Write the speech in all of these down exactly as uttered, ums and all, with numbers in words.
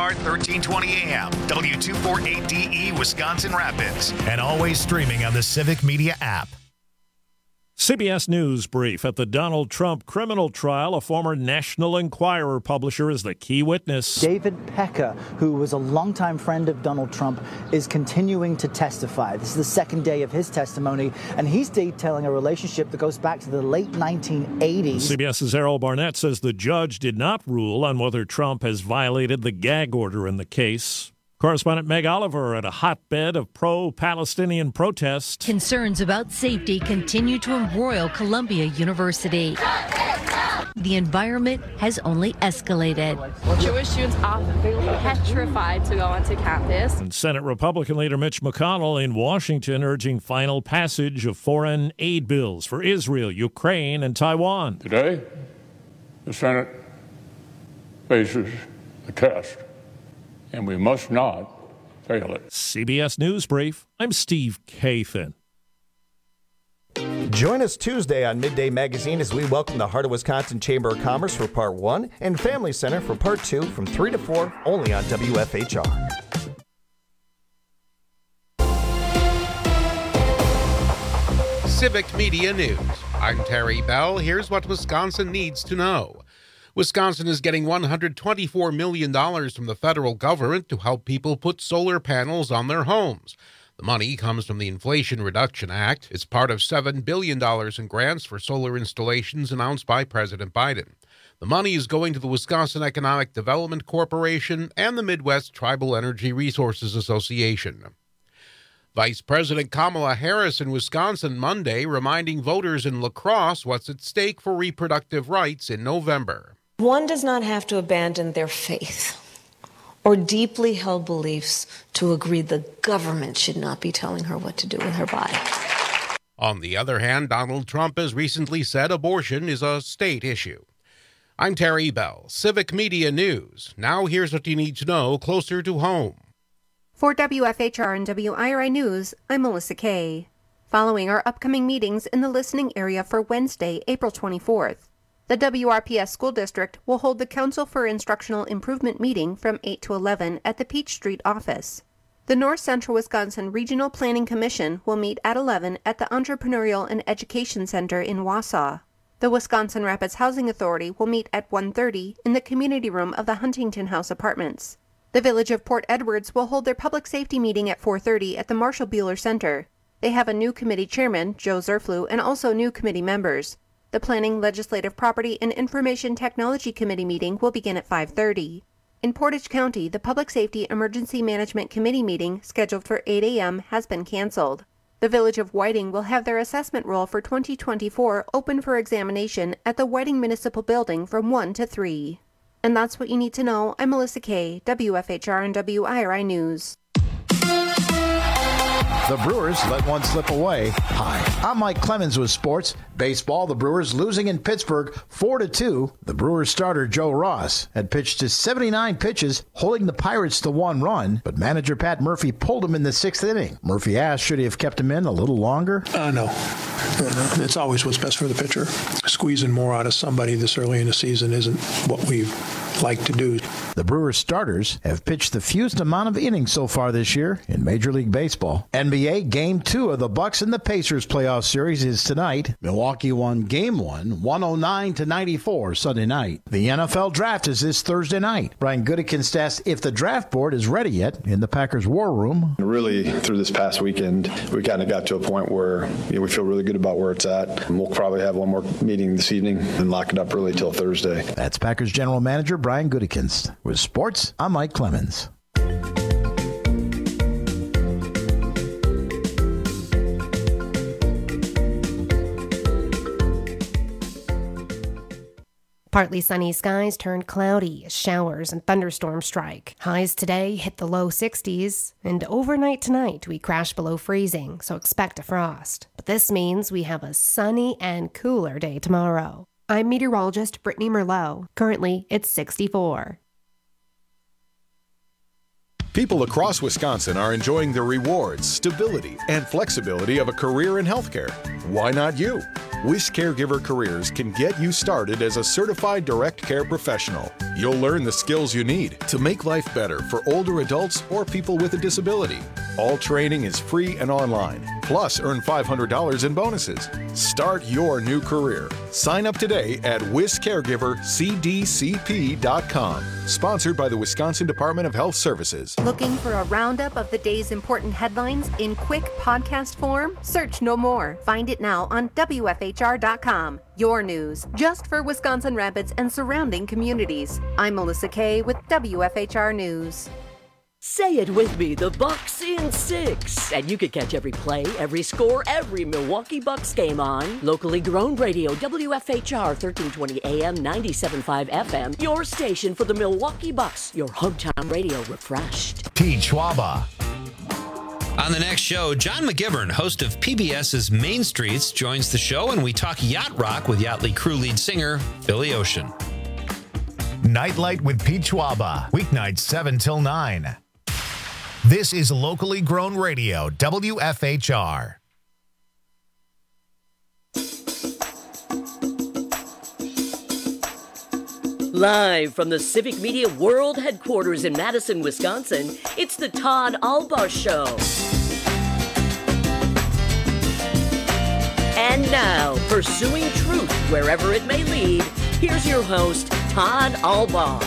R thirteen twenty A M, W two forty-eight D E, Wisconsin Rapids, and always streaming on the Civic Media app. C B S News brief. At the Donald Trump criminal trial, a former National Enquirer publisher is the key witness. David Pecka, who was a longtime friend of Donald Trump, is continuing to testify. This is the second day of his testimony, and he's detailing a relationship that goes back to the late nineteen eighties. CBS's Errol Barnett says the judge did not rule on whether Trump has violated the gag order in the case. Correspondent Meg Oliver at a hotbed of pro-Palestinian protest. Concerns about safety continue to embroil Columbia University. The environment has only escalated. Jewish students often petrified to go onto campus. And Senate Republican leader Mitch McConnell in Washington urging final passage of foreign aid bills for Israel, Ukraine, and Taiwan. Today, the Senate faces a test, and we must not fail it. C B S News Brief. I'm Steve Kathan. Join us Tuesday on Midday Magazine as we welcome the Heart of Wisconsin Chamber of Commerce for Part one and Family Center for Part two from three to four, only on W F H R. Civic Media News. I'm Terry Bell. Here's what Wisconsin needs to know. Wisconsin is getting one hundred twenty-four million dollars from the federal government to help people put solar panels on their homes. The money comes from the Inflation Reduction Act. It's part of seven billion dollars in grants for solar installations announced by President Biden. The money is going to the Wisconsin Economic Development Corporation and the Midwest Tribal Energy Resources Association. Vice President Kamala Harris in Wisconsin Monday reminding voters in La Crosse what's at stake for reproductive rights in November. One does not have to abandon their faith or deeply held beliefs to agree the government should not be telling her what to do with her body. On the other hand, Donald Trump has recently said abortion is a state issue. I'm Terry Bell, Civic Media News. Now here's what you need to know closer to home. For W F H R and W I R I News, I'm Melissa Kay. Following our upcoming meetings in the listening area for Wednesday, April twenty-fourth, the W R P S School District will hold the Council for Instructional Improvement meeting from eight to eleven at the Peach Street office. The North Central Wisconsin Regional Planning Commission will meet at eleven at the Entrepreneurial and Education Center in Wausau. The Wisconsin Rapids Housing Authority will meet at one thirty in the community room of the Huntington House Apartments. The Village of Port Edwards will hold their public safety meeting at four thirty at the Marshall Buehler Center. They have a new committee chairman, Joe Zerflu, and also new committee members. The Planning, Legislative Property, and Information Technology Committee meeting will begin at five thirty. In Portage County, the Public Safety Emergency Management Committee meeting, scheduled for eight a.m., has been canceled. The Village of Whiting will have their assessment roll for twenty twenty-four open for examination at the Whiting Municipal Building from one to three. And that's what you need to know. I'm Melissa Kay, W F H R and W I R I News. The Brewers let one slip away. Hi, I'm Mike Clemens with sports. Baseball, the Brewers losing in Pittsburgh four to two. The Brewers starter Joe Ross had pitched to seventy-nine pitches, holding the Pirates to one run, but manager Pat Murphy pulled him in the sixth inning. Murphy asked, should he have kept him in a little longer? Uh, no. no, no. It's always what's best for the pitcher. Squeezing more out of somebody this early in the season isn't what we like to do. The Brewers starters have pitched the fewest amount of innings so far this year in Major League Baseball. N B A Game two of the Bucks and the Pacers playoff series is tonight. Milwaukee won Game one, one oh nine to ninety-four Sunday night. The N F L Draft is this Thursday night. Brian Gutekunst asked if the draft board is ready yet in the Packers War Room. Really, through this past weekend, we kind of got to a point where you know, we feel really good about where it's at. We'll probably have one more meeting this evening and lock it up really till Thursday. That's Packers General Manager Brian Gutekunst. With sports, I'm Mike Clemens. Partly sunny skies turned cloudy as showers and thunderstorms strike. Highs today hit the low sixties, and overnight tonight we crash below freezing, so expect a frost. But this means we have a sunny and cooler day tomorrow. I'm meteorologist Brittany Merlot. Currently, it's sixty-four. People across Wisconsin are enjoying the rewards, stability, and flexibility of a career in healthcare. Why not you? Wish Caregiver Careers can get you started as a certified direct care professional. You'll learn the skills you need to make life better for older adults or people with a disability. All training is free and online. Plus, earn five hundred dollars in bonuses. Start your new career. Sign up today at wish caregiver c d c p dot com. Sponsored by the Wisconsin Department of Health Services. Looking for a roundup of the day's important headlines in quick podcast form? Search no more. Find it now on W F H R dot com. Your news, just for Wisconsin Rapids and surrounding communities. I'm Melissa Kay with W F H R News. Say it with me, the Bucks in six. And you can catch every play, every score, every Milwaukee Bucks game on locally grown radio, W F H R thirteen twenty A M, ninety-seven point five F M. Your station for the Milwaukee Bucks, your hometown radio refreshed. Pete Schwaba. On the next show, John McGivern, host of PBS's Main Streets, joins the show, and we talk yacht rock with Yachtly crew lead singer Billy Ocean. Nightlight with Pete Schwaba, weeknights seven till nine. This is locally grown radio, W F H R. Live from the Civic Media World Headquarters in Madison, Wisconsin, it's the Todd Albaugh Show. And now, pursuing truth wherever it may lead, here's your host, Todd Albaugh.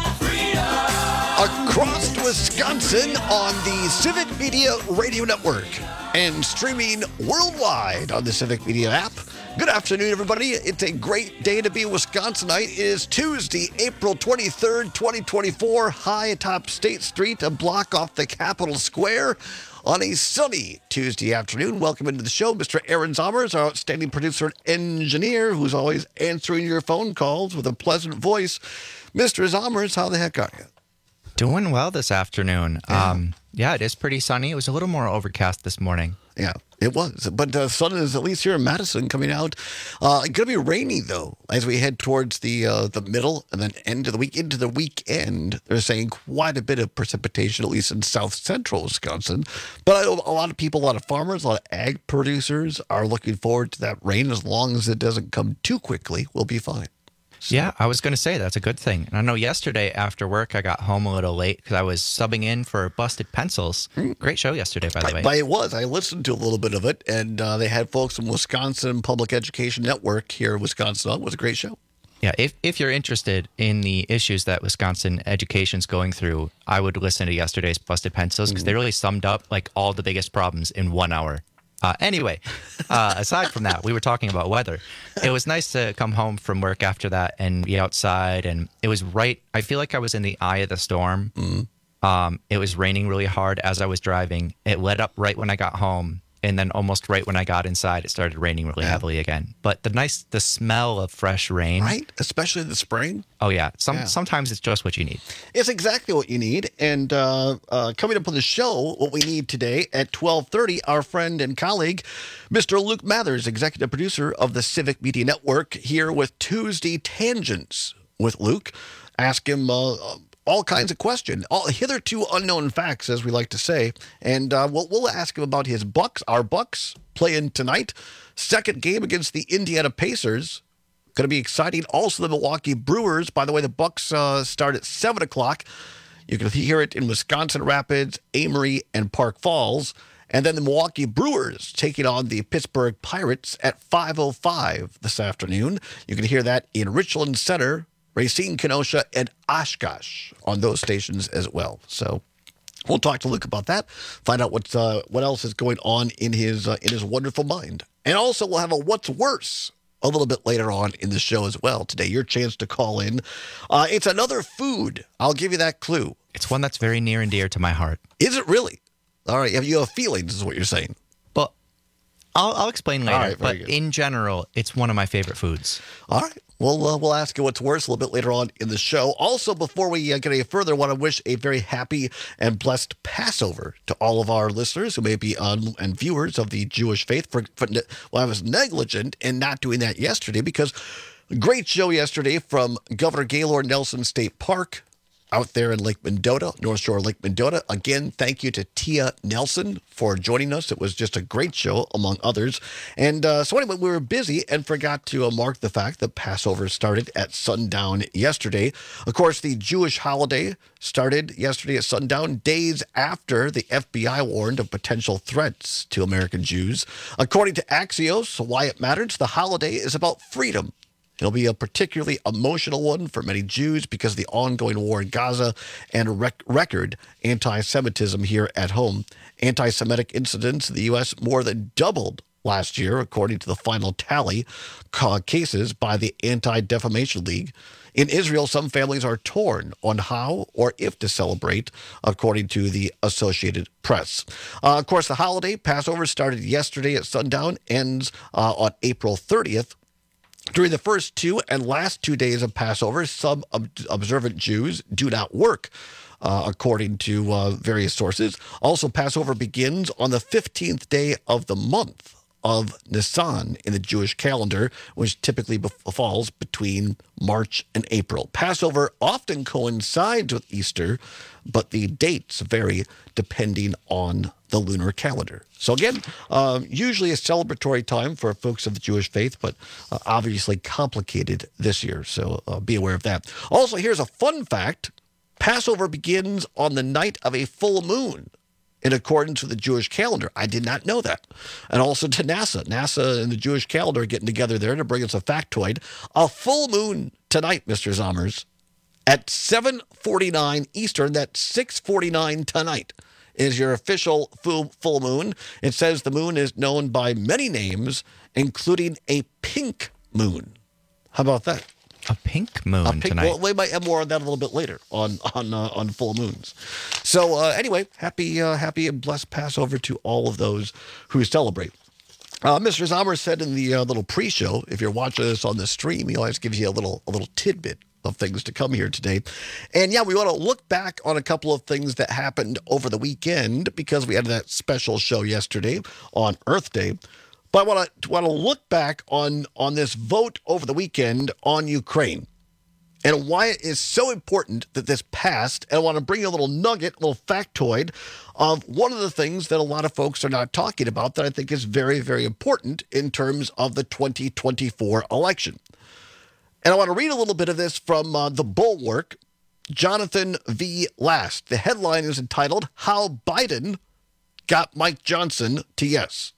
Across Wisconsin on the Civic Media Radio Network and streaming worldwide on the Civic Media app. Good afternoon, everybody. It's a great day to be a Wisconsinite. It is Tuesday, April twenty-third, twenty twenty-four, high atop State Street, a block off the Capitol Square on a sunny Tuesday afternoon. Welcome into the show, Mister Aaron Zommers, our outstanding producer and engineer, who's always answering your phone calls with a pleasant voice. Mister Zommers, how the heck are you? Doing well this afternoon. Yeah. Um, yeah, it is pretty sunny. It was a little more overcast this morning. Yeah, it was. But the uh, sun is, at least here in Madison, coming out. Uh, it's going to be rainy, though, as we head towards the uh, the middle and then end of the week, into the weekend. They're saying quite a bit of precipitation, at least in south central Wisconsin. But I know a lot of people, a lot of farmers, a lot of ag producers are looking forward to that rain. As long as it doesn't come too quickly, we'll be fine. So. Yeah, I was going to say that's a good thing. And I know yesterday after work, I got home a little late because I was subbing in for Busted Pencils. Great show yesterday, by the way. I, it was. I listened to a little bit of it, and uh, they had folks from Wisconsin Public Education Network here in Wisconsin. It was a great show. Yeah, if if you're interested in the issues that Wisconsin education's going through, I would listen to yesterday's Busted Pencils because mm. they really summed up like all the biggest problems in one hour. Uh, anyway, uh, aside from that, we were talking about weather. It was nice to come home from work after that and be outside. And it was right. I feel like I was in the eye of the storm. Mm. Um, it was raining really hard as I was driving. It let up right when I got home. And then almost right when I got inside, it started raining really yeah. heavily again. But the nice, the smell of fresh rain. Right? Especially in the spring. Oh, yeah. Some yeah. Sometimes it's just what you need. It's exactly what you need. And uh, uh, coming up on the show, what we need today at twelve thirty, our friend and colleague, Mister Luke Mathers, executive producer of the Civic Media Network, here with Tuesday Tangents with Luke. Ask him Uh, all kinds of questions, all hitherto unknown facts, as we like to say. And uh, we'll, we'll ask him about his Bucks, our Bucks, playing tonight. Second game against the Indiana Pacers. Going to be exciting. Also, the Milwaukee Brewers. By the way, the Bucks uh, start at seven o'clock. You can hear it in Wisconsin Rapids, Amory, and Park Falls. And then the Milwaukee Brewers taking on the Pittsburgh Pirates at five oh five this afternoon. You can hear that in Richland Center, Racine, Kenosha, and Oshkosh on those stations as well. So we'll talk to Luke about that, find out what's, uh, what else is going on in his uh, in his wonderful mind. And also we'll have a What's Worse a little bit later on in the show as well today. Your chance to call in. Uh, it's another food. I'll give you that clue. It's one that's very near and dear to my heart. Is it really? All right. You have feelings is what you're saying. But I'll, I'll explain later. Right, but good. In general, it's one of my favorite foods. All right. We'll, uh, we'll ask you what's worse a little bit later on in the show. Also, before we uh, get any further, I want to wish a very happy and blessed Passover to all of our listeners who may be on and viewers of the Jewish faith. For, for well, I was negligent in not doing that yesterday because great show yesterday from Governor Gaylord Nelson State Park. out there in Lake Mendota, North Shore Lake Mendota. Again, thank you to Tia Nelson for joining us. It was just a great show, among others. And uh, so anyway, we were busy and forgot to uh, mark the fact that Passover started at sundown yesterday. Of course, the Jewish holiday started yesterday at sundown, days after the F B I warned of potential threats to American Jews. According to Axios, why it matters, the holiday is about freedom. It'll be a particularly emotional one for many Jews because of the ongoing war in Gaza and rec- record anti-Semitism here at home. Anti-Semitic incidents in the U S more than doubled last year, according to the final tally ca- cases by the Anti-Defamation League. In Israel, some families are torn on how or if to celebrate, according to the Associated Press. Uh, of course, the holiday, Passover, started yesterday at sundown, ends uh, on April thirtieth. During the first two and last two days of Passover, some ob- observant Jews do not work, uh, according to uh, various sources. Also, Passover begins on the fifteenth day of the month of Nisan in the Jewish calendar, which typically bef- falls between March and April. Passover often coincides with Easter, but the dates vary depending on the lunar calendar. So again, uh, usually a celebratory time for folks of the Jewish faith, but uh, obviously complicated this year, so uh, be aware of that. Also, here's a fun fact. Passover begins on the night of a full moon, in accordance with the Jewish calendar. I did not know that. And also to NASA. NASA and the Jewish calendar are getting together there to bring us a factoid. A full moon tonight, Mister Zommers, at seven forty-nine Eastern. That's six forty-nine tonight is your official full, full moon. It says the moon is known by many names, including a pink moon. How about that? A pink moon a pink, tonight. Well, we might have more on that a little bit later on on uh, on full moons. So uh, anyway, happy uh, happy and blessed Passover to all of those who celebrate. Uh, Mister Zommer said in the uh, little pre-show, if you're watching this on the stream, he always gives you a little a little tidbit of things to come here today. And yeah, we want to look back on a couple of things that happened over the weekend because we had that special show yesterday on Earth Day. But I want to want to look back on, on this vote over the weekend on Ukraine and why it is so important that this passed. And I want to bring you a little nugget, a little factoid of one of the things that a lot of folks are not talking about that I think is very, very important in terms of the twenty twenty-four election. And I want to read a little bit of this from uh, The Bulwark, Jonathan V. Last. The headline is entitled, How Biden Got Mike Johnson to Yes.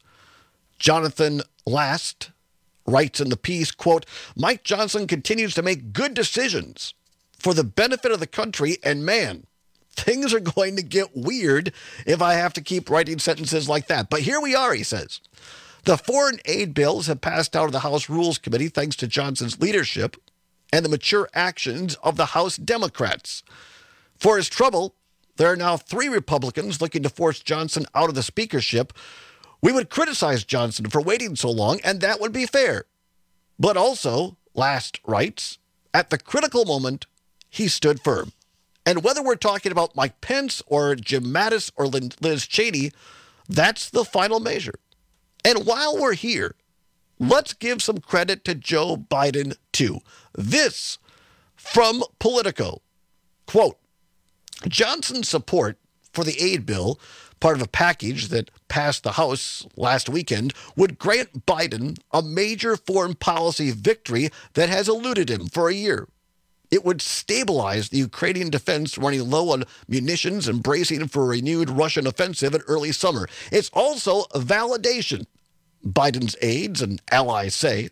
Jonathan Last writes in the piece, quote, Mike Johnson continues to make good decisions for the benefit of the country, and man, things are going to get weird if I have to keep writing sentences like that. But here we are, he says. The foreign aid bills have passed out of the House Rules Committee thanks to Johnson's leadership and the mature actions of the House Democrats. For his trouble, there are now three Republicans looking to force Johnson out of the speakership. We would criticize Johnson for waiting so long, and that would be fair. But also, Last writes, at the critical moment, he stood firm. And whether we're talking about Mike Pence or Jim Mattis or Liz Cheney, that's the final measure. And while we're here, let's give some credit to Joe Biden, too. This from Politico. Quote, Johnson's support for the aid bill, part of a package that passed the House last weekend, would grant Biden a major foreign policy victory that has eluded him for a year. It would stabilize the Ukrainian defense running low on munitions and bracing for a renewed Russian offensive in early summer. It's also a validation, Biden's aides and allies say,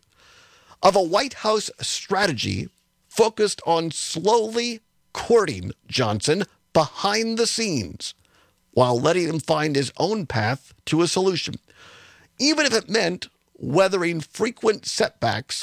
of a White House strategy focused on slowly courting Johnson behind the scenes while letting him find his own path to a solution, even if it meant weathering frequent setbacks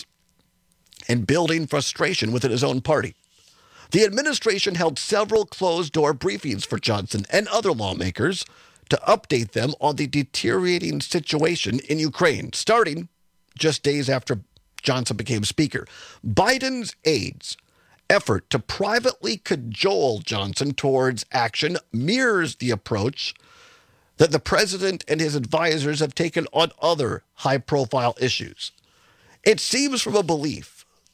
and building frustration within his own party. The administration held several closed-door briefings for Johnson and other lawmakers to update them on the deteriorating situation in Ukraine, starting just days after Johnson became Speaker. Biden's aides' effort to privately cajole Johnson towards action mirrors the approach that the president and his advisors have taken on other high-profile issues. It seems from a belief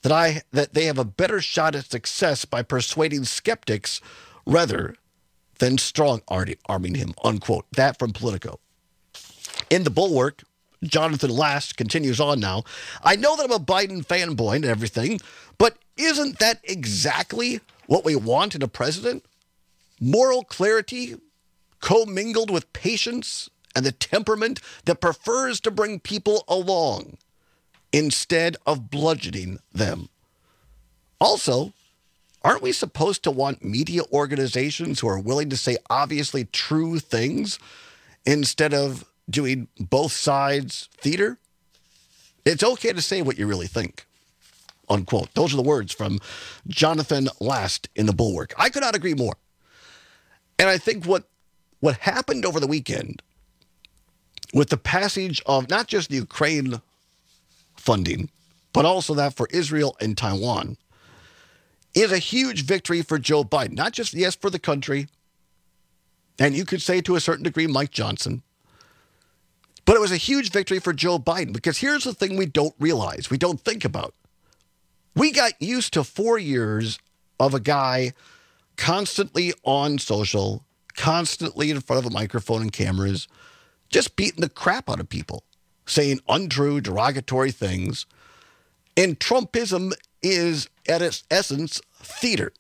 that I that they have a better shot at success by persuading skeptics rather than strong-arming him, unquote. That from Politico. In the Bulwark, Jonathan Last continues on now. I know that I'm a Biden fanboy and everything, but isn't that exactly what we want in a president? Moral clarity commingled with patience and the temperament that prefers to bring people along instead of bludgeoning them. Also, aren't we supposed to want media organizations who are willing to say obviously true things instead of doing both sides theater? It's okay to say what you really think, unquote. Those are the words from Jonathan Last in the Bulwark. I could not agree more. And I think what what happened over the weekend with the passage of not just the Ukraine funding, but also that for Israel and Taiwan, is a huge victory for Joe Biden. Not just, yes, for the country, and you could say to a certain degree Mike Johnson, but it was a huge victory for Joe Biden, because here's the thing we don't realize, we don't think about. We got used to four years of a guy constantly on social, constantly in front of a microphone and cameras, just beating the crap out of people, saying untrue, derogatory things. And Trumpism is, at its essence, theater.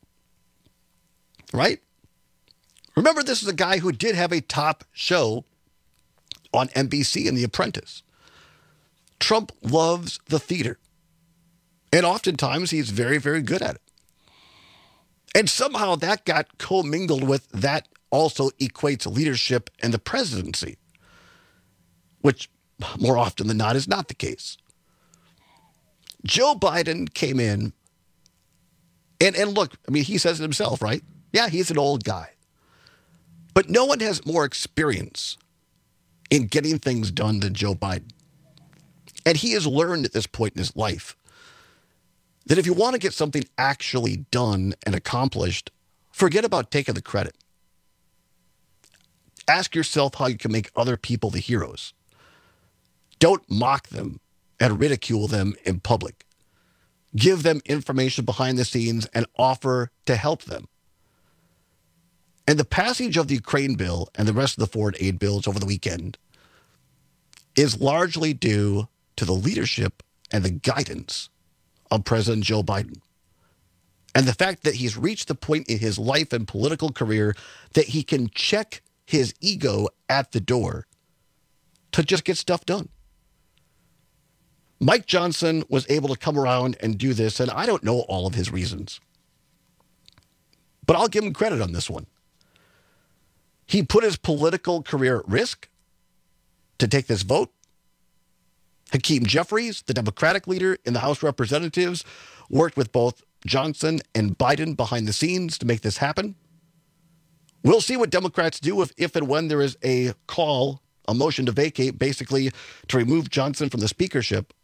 Right? Remember, this is a guy who did have a top show on N B C in The Apprentice. Trump loves the theater. And oftentimes he's very, very good at it. And somehow that got commingled with that also equates leadership and the presidency, which more often than not is not the case. Joe Biden came in, and, and look, I mean, he says it himself, right? Yeah, he's an old guy. But no one has more experience in getting things done than Joe Biden. And he has learned at this point in his life that if you want to get something actually done and accomplished, forget about taking the credit. Ask yourself how you can make other people the heroes. Don't mock them and ridicule them in public. Give them information behind the scenes and offer to help them. And the passage of the Ukraine bill and the rest of the foreign aid bills over the weekend is largely due to the leadership and the guidance of President Joe Biden. And the fact that he's reached the point in his life and political career that he can check his ego at the door to just get stuff done. Mike Johnson was able to come around and do this, and I don't know all of his reasons. But I'll give him credit on this one. He put his political career at risk to take this vote. Hakeem Jeffries, the Democratic leader in the House of Representatives, worked with both Johnson and Biden behind the scenes to make this happen. We'll see what Democrats do if, if and when there is a call, a motion to vacate, basically to remove Johnson from the speakership.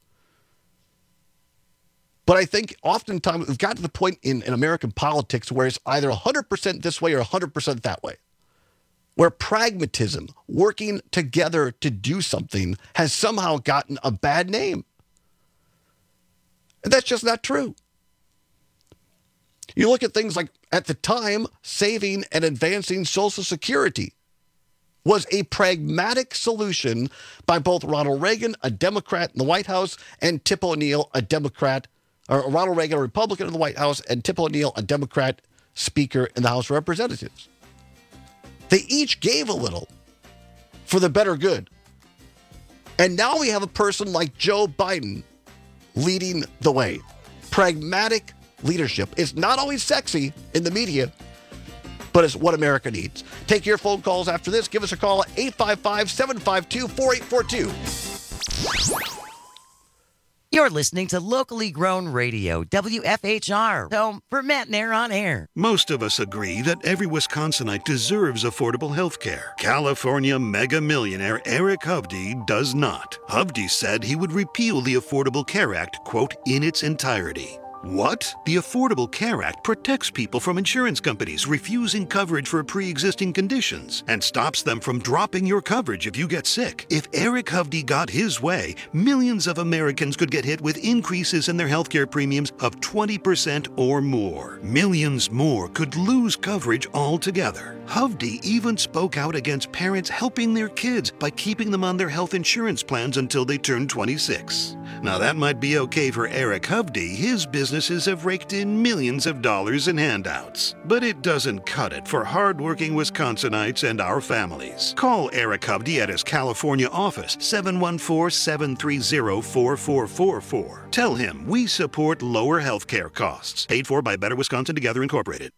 But I think oftentimes we've got to the point in, in American politics where it's either one hundred percent this way or one hundred percent that way, where pragmatism, working together to do something, has somehow gotten a bad name. And that's just not true. You look at things like, at the time, saving and advancing Social Security was a pragmatic solution by both Ronald Reagan, a Democrat in the White House, and Tip O'Neill, a Democrat, or Ronald Reagan, a Republican in the White House, and Tip O'Neill, a Democrat speaker in the House of Representatives. They each gave a little for the better good. And now we have a person like Joe Biden leading the way. Pragmatic leadership. It's not always sexy in the media, but it's what America needs. Take your phone calls after this. Give us a call at eight five five, seven five two, four eight four two. You're listening to Locally Grown Radio, W F H R, home for Matt and Air on Air. Most of us agree that every Wisconsinite deserves affordable health care. California mega millionaire Eric Hovde does not. Hovde said he would repeal the Affordable Care Act, quote, in its entirety. What? The Affordable Care Act protects people from insurance companies refusing coverage for pre-existing conditions and stops them from dropping your coverage if you get sick. If Eric Hovde got his way, millions of Americans could get hit with increases in their healthcare premiums of twenty percent or more. Millions more could lose coverage altogether. Hovde even spoke out against parents helping their kids by keeping them on their health insurance plans until they turn twenty-six. Now that might be okay for Eric Hovde. His businesses have raked in millions of dollars in handouts. But it doesn't cut it for hardworking Wisconsinites and our families. Call Eric Hovde at his California office, seven one four, seven three zero, four four four four. Tell him we support lower health care costs. Paid for by Better Wisconsin Together Incorporated.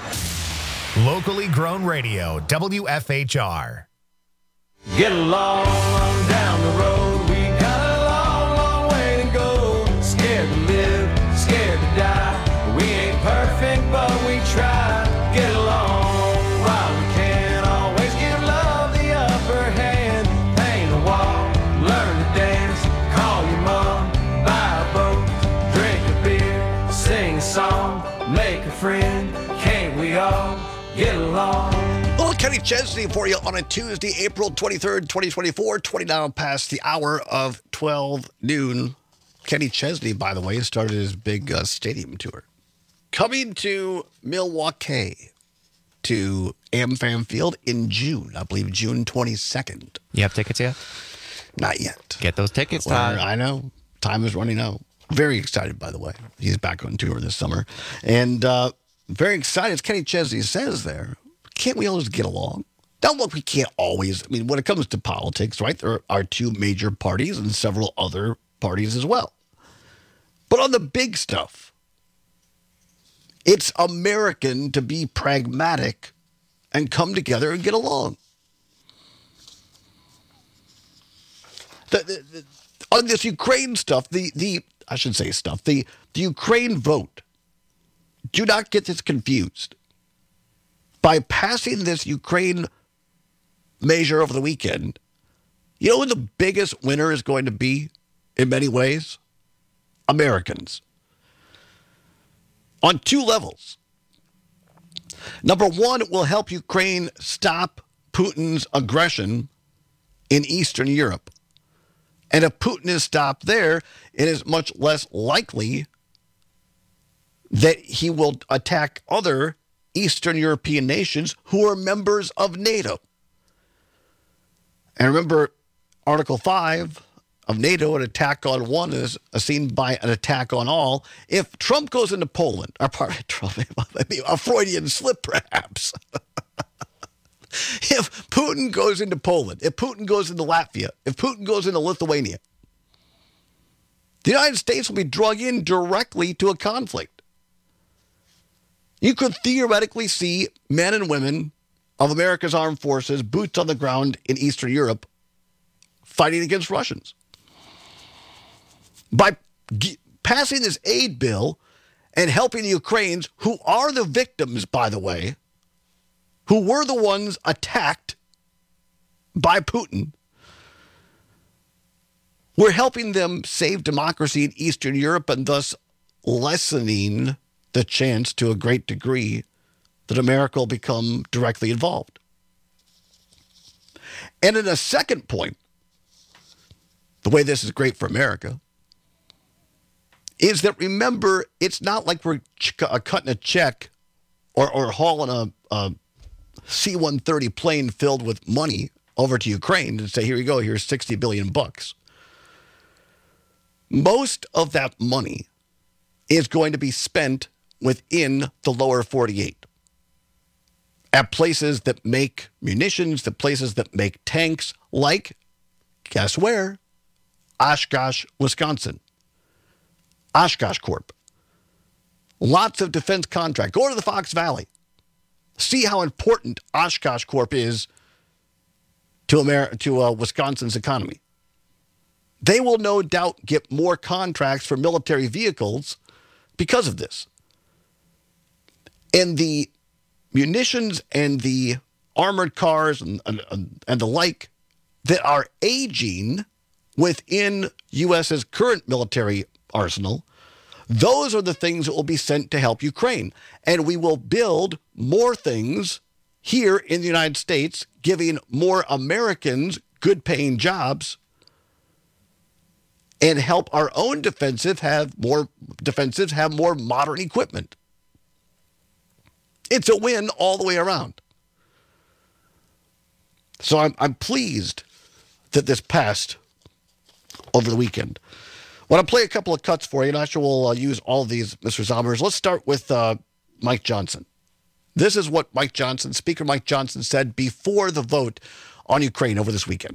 Locally grown radio, W F H R. Get along down the road. We got a long, long way to go. Scared to live, scared to die. We ain't perfect, but we try. Get along while we can. Always give love the upper hand. Paint a wall, learn to dance. Call your mom, buy a boat, drink a beer, sing a song, make a friend. Can't we all get along? Little Kenny Chesney for you on a Tuesday, April twenty-third, twenty twenty-four, twenty now past the hour of twelve noon. Kenny Chesney, by the way, started his big uh, stadium tour. Coming to Milwaukee, to AmFam Field in June, I believe June twenty-second. You have tickets yet? Not yet. Get those tickets, Well, Todd. I know. Time is running out. Very excited, by the way. He's back on tour this summer. And uh, very excited, as Kenny Chesney says there, can't we all just get along? Now, look, we can't always. I mean, when it comes to politics, right, there are two major parties and several other parties as well. But on the big stuff, it's American to be pragmatic and come together and get along. The, the, the, on this Ukraine stuff, the, the I should say stuff, the, the Ukraine vote, do not get this confused. By passing this Ukraine measure over the weekend, you know who the biggest winner is going to be in many ways? Americans. On two levels. Number one, it will help Ukraine stop Putin's aggression in Eastern Europe. And if Putin is stopped there, it is much less likely that he will attack other Eastern European nations who are members of NATO. And remember, Article five of NATO, an attack on one is seen by an attack on all. If Trump goes into Poland, or part of Trump, a Freudian slip perhaps. If Putin goes into Poland, if Putin goes into Latvia, if Putin goes into Lithuania, the United States will be dragged in directly to a conflict. You could theoretically see men and women of America's armed forces, boots on the ground in Eastern Europe, fighting against Russians. By g- passing this aid bill and helping the Ukrainians, who are the victims, by the way, who were the ones attacked by Putin, we're helping them save democracy in Eastern Europe and thus lessening the chance to a great degree that America will become directly involved. And in a second point, the way this is great for America is that, remember, it's not like we're ch- uh, cutting a check or, or hauling a, a C one thirty plane filled with money over to Ukraine and say, here you go, here's sixty billion bucks. Most of that money is going to be spent within the lower forty-eight. At places that make munitions, the places that make tanks, like, guess where? Oshkosh, Wisconsin. Oshkosh Corp. Lots of defense contract. Go to the Fox Valley. See how important Oshkosh Corp is to Amer- to uh, Wisconsin's economy. They will no doubt get more contracts for military vehicles because of this. And the munitions and the armored cars and, and, and the like that are aging within U S's current military arsenal, Those are the things that will be sent to help Ukraine. And we will build more things here in the United States, giving more Americans good-paying jobs, and help our own defensive have more defensives have more modern equipment. It's a win all the way around. So I'm I'm pleased that this passed over the weekend. I want to play a couple of cuts for you. Not sure we'll uh, use all of these, Mister Zombers. Let's start with uh, Mike Johnson. This is what Mike Johnson, Speaker Mike Johnson, said before the vote on Ukraine over this weekend.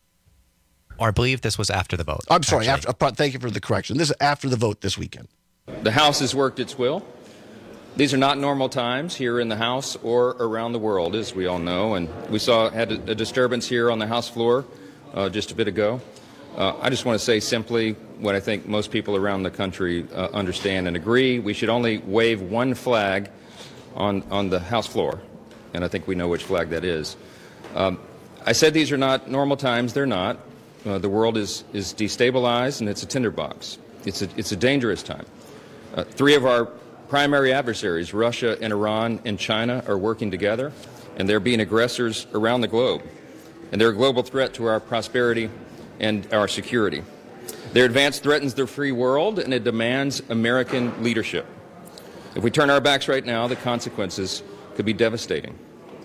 Or I believe this was after the vote. I'm sorry. After, uh, thank you for the correction. This is after the vote this weekend. The House has worked its will. These are not normal times here in the House or around the world, as we all know. And we saw had a, a disturbance here on the House floor uh, just a bit ago. Uh, I just want to say simply what I think most people around the country uh, understand and agree. We should only wave one flag on, on the House floor. And I think we know which flag that is. Um, I said these are not normal times. They're not. Uh, the world is, is destabilized, and it's a tinderbox. It's a, it's a dangerous time. Uh, three of our primary adversaries, Russia and Iran and China, are working together, and they're being aggressors around the globe. And they're a global threat to our prosperity and our security. Their advance threatens the free world, and it demands American leadership. If we turn our backs right now, the consequences could be devastating.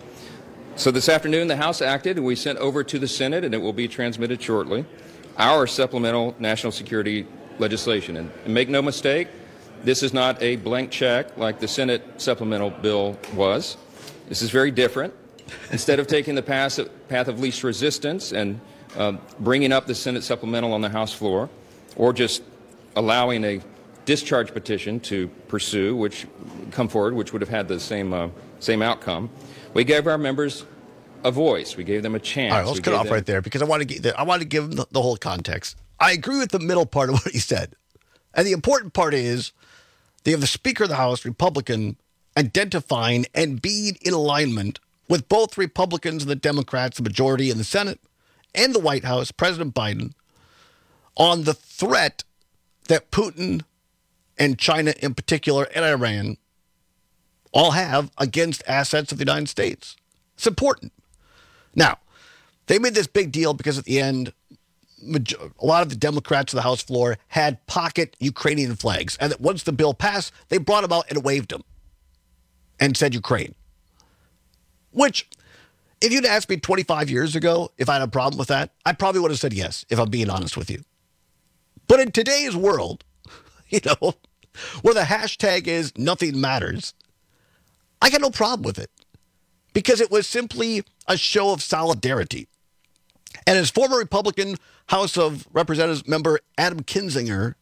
So this afternoon, the House acted, and we sent over to the Senate, and it will be transmitted shortly, our supplemental national security legislation. And, and make no mistake, this is not a blank check like the Senate supplemental bill was. This is very different. Instead of taking the path of least resistance and uh, bringing up the Senate supplemental on the House floor, or just allowing a discharge petition to pursue, which come forward, which would have had the same uh, same outcome, we gave our members a voice. We gave them a chance. All right, let's we cut off them... right there because I want to get, I want to give him the, the whole context. I agree with the middle part of what he said. And the important part is they have the Speaker of the House, Republican, identifying and being in alignment with both Republicans and the Democrats, the majority in the Senate, and the White House, President Biden, on the threat that Putin and China in particular and Iran all have against assets of the United States. It's important. Now, they made this big deal because at the end, a lot of the Democrats on the House floor had pocket Ukrainian flags, and that once the bill passed, they brought them out and waved them and said Ukraine. Which, if you'd asked me twenty-five years ago if I had a problem with that, I probably would have said yes, if I'm being honest with you. But in today's world, you know, where the hashtag is nothing matters, I got no problem with it because it was simply a show of solidarity. And as former Republican House of Representatives member Adam Kinzinger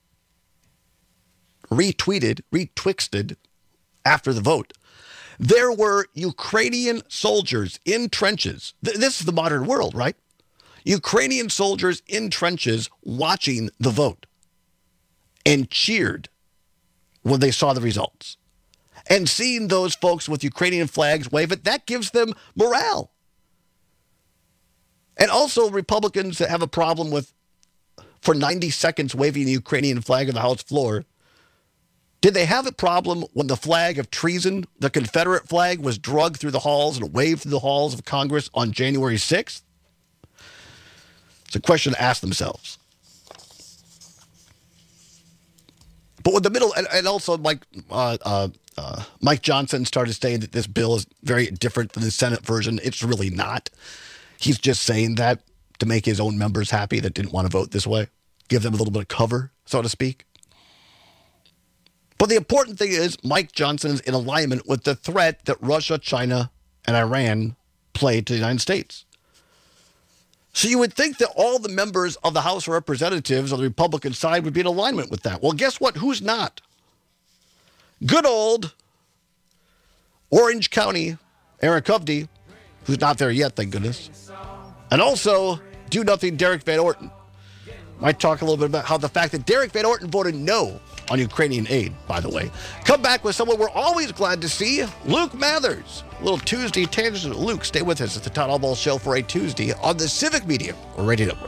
retweeted, retwixted after the vote, there were Ukrainian soldiers in trenches. Th- this is the modern world, right? Ukrainian soldiers in trenches watching the vote and cheered when they saw the results. And seeing those folks with Ukrainian flags wave it, that gives them morale. And also Republicans that have a problem with, for ninety seconds, waving the Ukrainian flag on the House floor. Did they have a problem when the flag of treason, the Confederate flag, was dragged through the halls and waved through the halls of Congress on January sixth? It's a question to ask themselves. But with the middle, and, and also Mike, uh, uh, uh, Mike Johnson started saying that this bill is very different than the Senate version. It's really not. He's just saying that to make his own members happy that didn't want to vote this way, give them a little bit of cover, so to speak. But the important thing is Mike Johnson is in alignment with the threat that Russia, China, and Iran played to the United States. So you would think that all the members of the House of Representatives on the Republican side would be in alignment with that. Well, guess what? Who's not? Good old Orange County Aaron Kovdy, who's not there yet, thank goodness. And also, do nothing Derek Van Orton. Might talk a little bit about how the fact that Derek Van Orton voted no on Ukrainian aid, by the way. Come back with someone we're always glad to see, Luke Mathers. A little Tuesday tangent. Luke, stay with us at the Todd Allball Show for a Tuesday on the Civic Media Radio Network.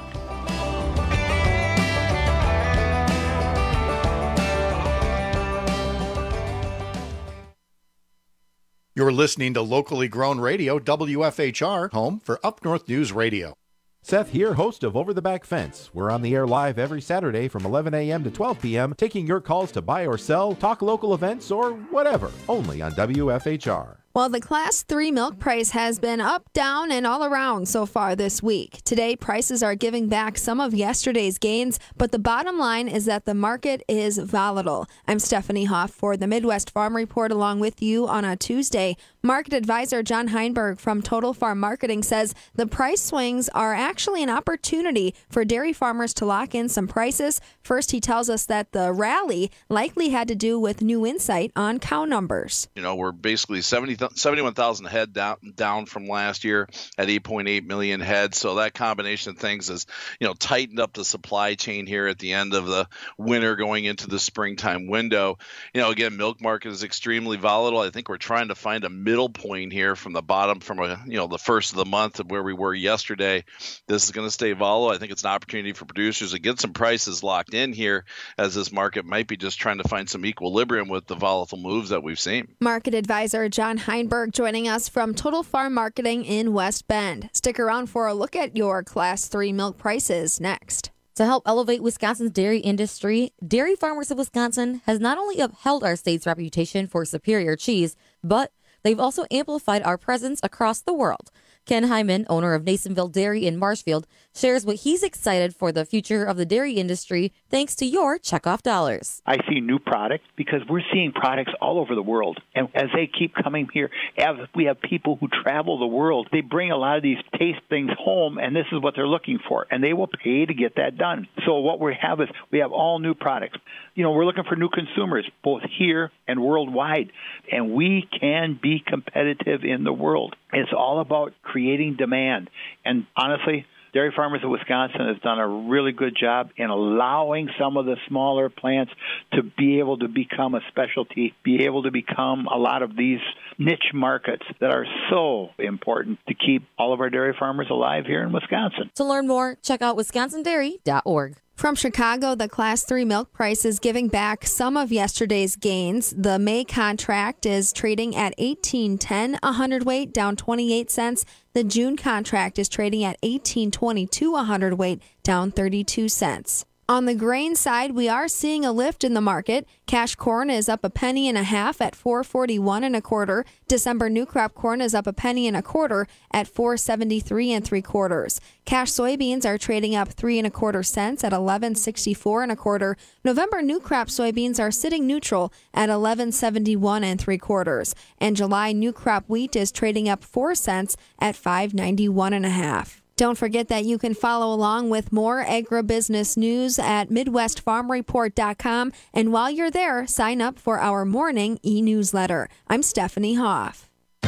You're listening to locally grown radio, W F H R, home for Up North News Radio. Seth here, host of Over the Back Fence. We're on the air live every Saturday from eleven a.m. to twelve p.m., taking your calls to buy or sell, talk local events, or whatever, only on W F H R. Well, the Class three milk price has been up, down, and all around so far this week. Today, prices are giving back some of yesterday's gains, but the bottom line is that the market is volatile. I'm Stephanie Hoff for the Midwest Farm Report along with you on a Tuesday. Market advisor John Heinberg from Total Farm Marketing says the price swings are actually an opportunity for dairy farmers to lock in some prices. First, he tells us that the rally likely had to do with new insight on cow numbers. You know, we're basically seventy, seventy-one thousand head down, down from last year at eight point eight million head. So that combination of things has, you know, tightened up the supply chain here at the end of the winter going into the springtime window. You know, again, milk market is extremely volatile. I think we're trying to find a middle point here from the bottom, from a, you know, the first of the month of where we were yesterday. This is going to stay volatile. I think it's an opportunity for producers to get some prices locked in here, as this market might be just trying to find some equilibrium with the volatile moves that we've seen. Market advisor John Heinberg joining us from Total Farm Marketing in West Bend. Stick around for a look at your Class three milk prices next. To help elevate Wisconsin's dairy industry, Dairy Farmers of Wisconsin has not only upheld our state's reputation for superior cheese, but they've also amplified our presence across the world. Ken Hyman, owner of Nasonville Dairy in Marshfield, shares what he's excited for the future of the dairy industry thanks to your checkoff dollars. I see new products because we're seeing products all over the world. And as they keep coming here, as we have people who travel the world, they bring a lot of these taste things home, and this is what they're looking for. And they will pay to get that done. So what we have is we have all new products. You know, we're looking for new consumers, both here and worldwide. And we can be competitive in the world. It's all about creating demand. And honestly, Dairy Farmers of Wisconsin has done a really good job in allowing some of the smaller plants to be able to become a specialty, be able to become a lot of these niche markets that are so important to keep all of our dairy farmers alive here in Wisconsin. To learn more, check out wisconsin dairy dot org. From Chicago, the Class three milk price is giving back some of yesterday's gains. The May contract is trading at eighteen ten a hundredweight, down twenty-eight cents. The June contract is trading at eighteen twenty-two a hundredweight, down thirty-two cents. On the grain side, we are seeing a lift in the market. Cash corn is up a penny and a half at four forty-one and a quarter. December new crop corn is up a penny and a quarter at four seventy-three and three quarters. Cash soybeans are trading up three and a quarter cents at eleven sixty-four and a quarter. November new crop soybeans are sitting neutral at eleven seventy-one and three quarters. And July new crop wheat is trading up four cents at five ninety-one and a half. Don't forget that you can follow along with more agribusiness news at midwest farm report dot com. And while you're there, sign up for our morning e-newsletter. I'm Stephanie Hoff.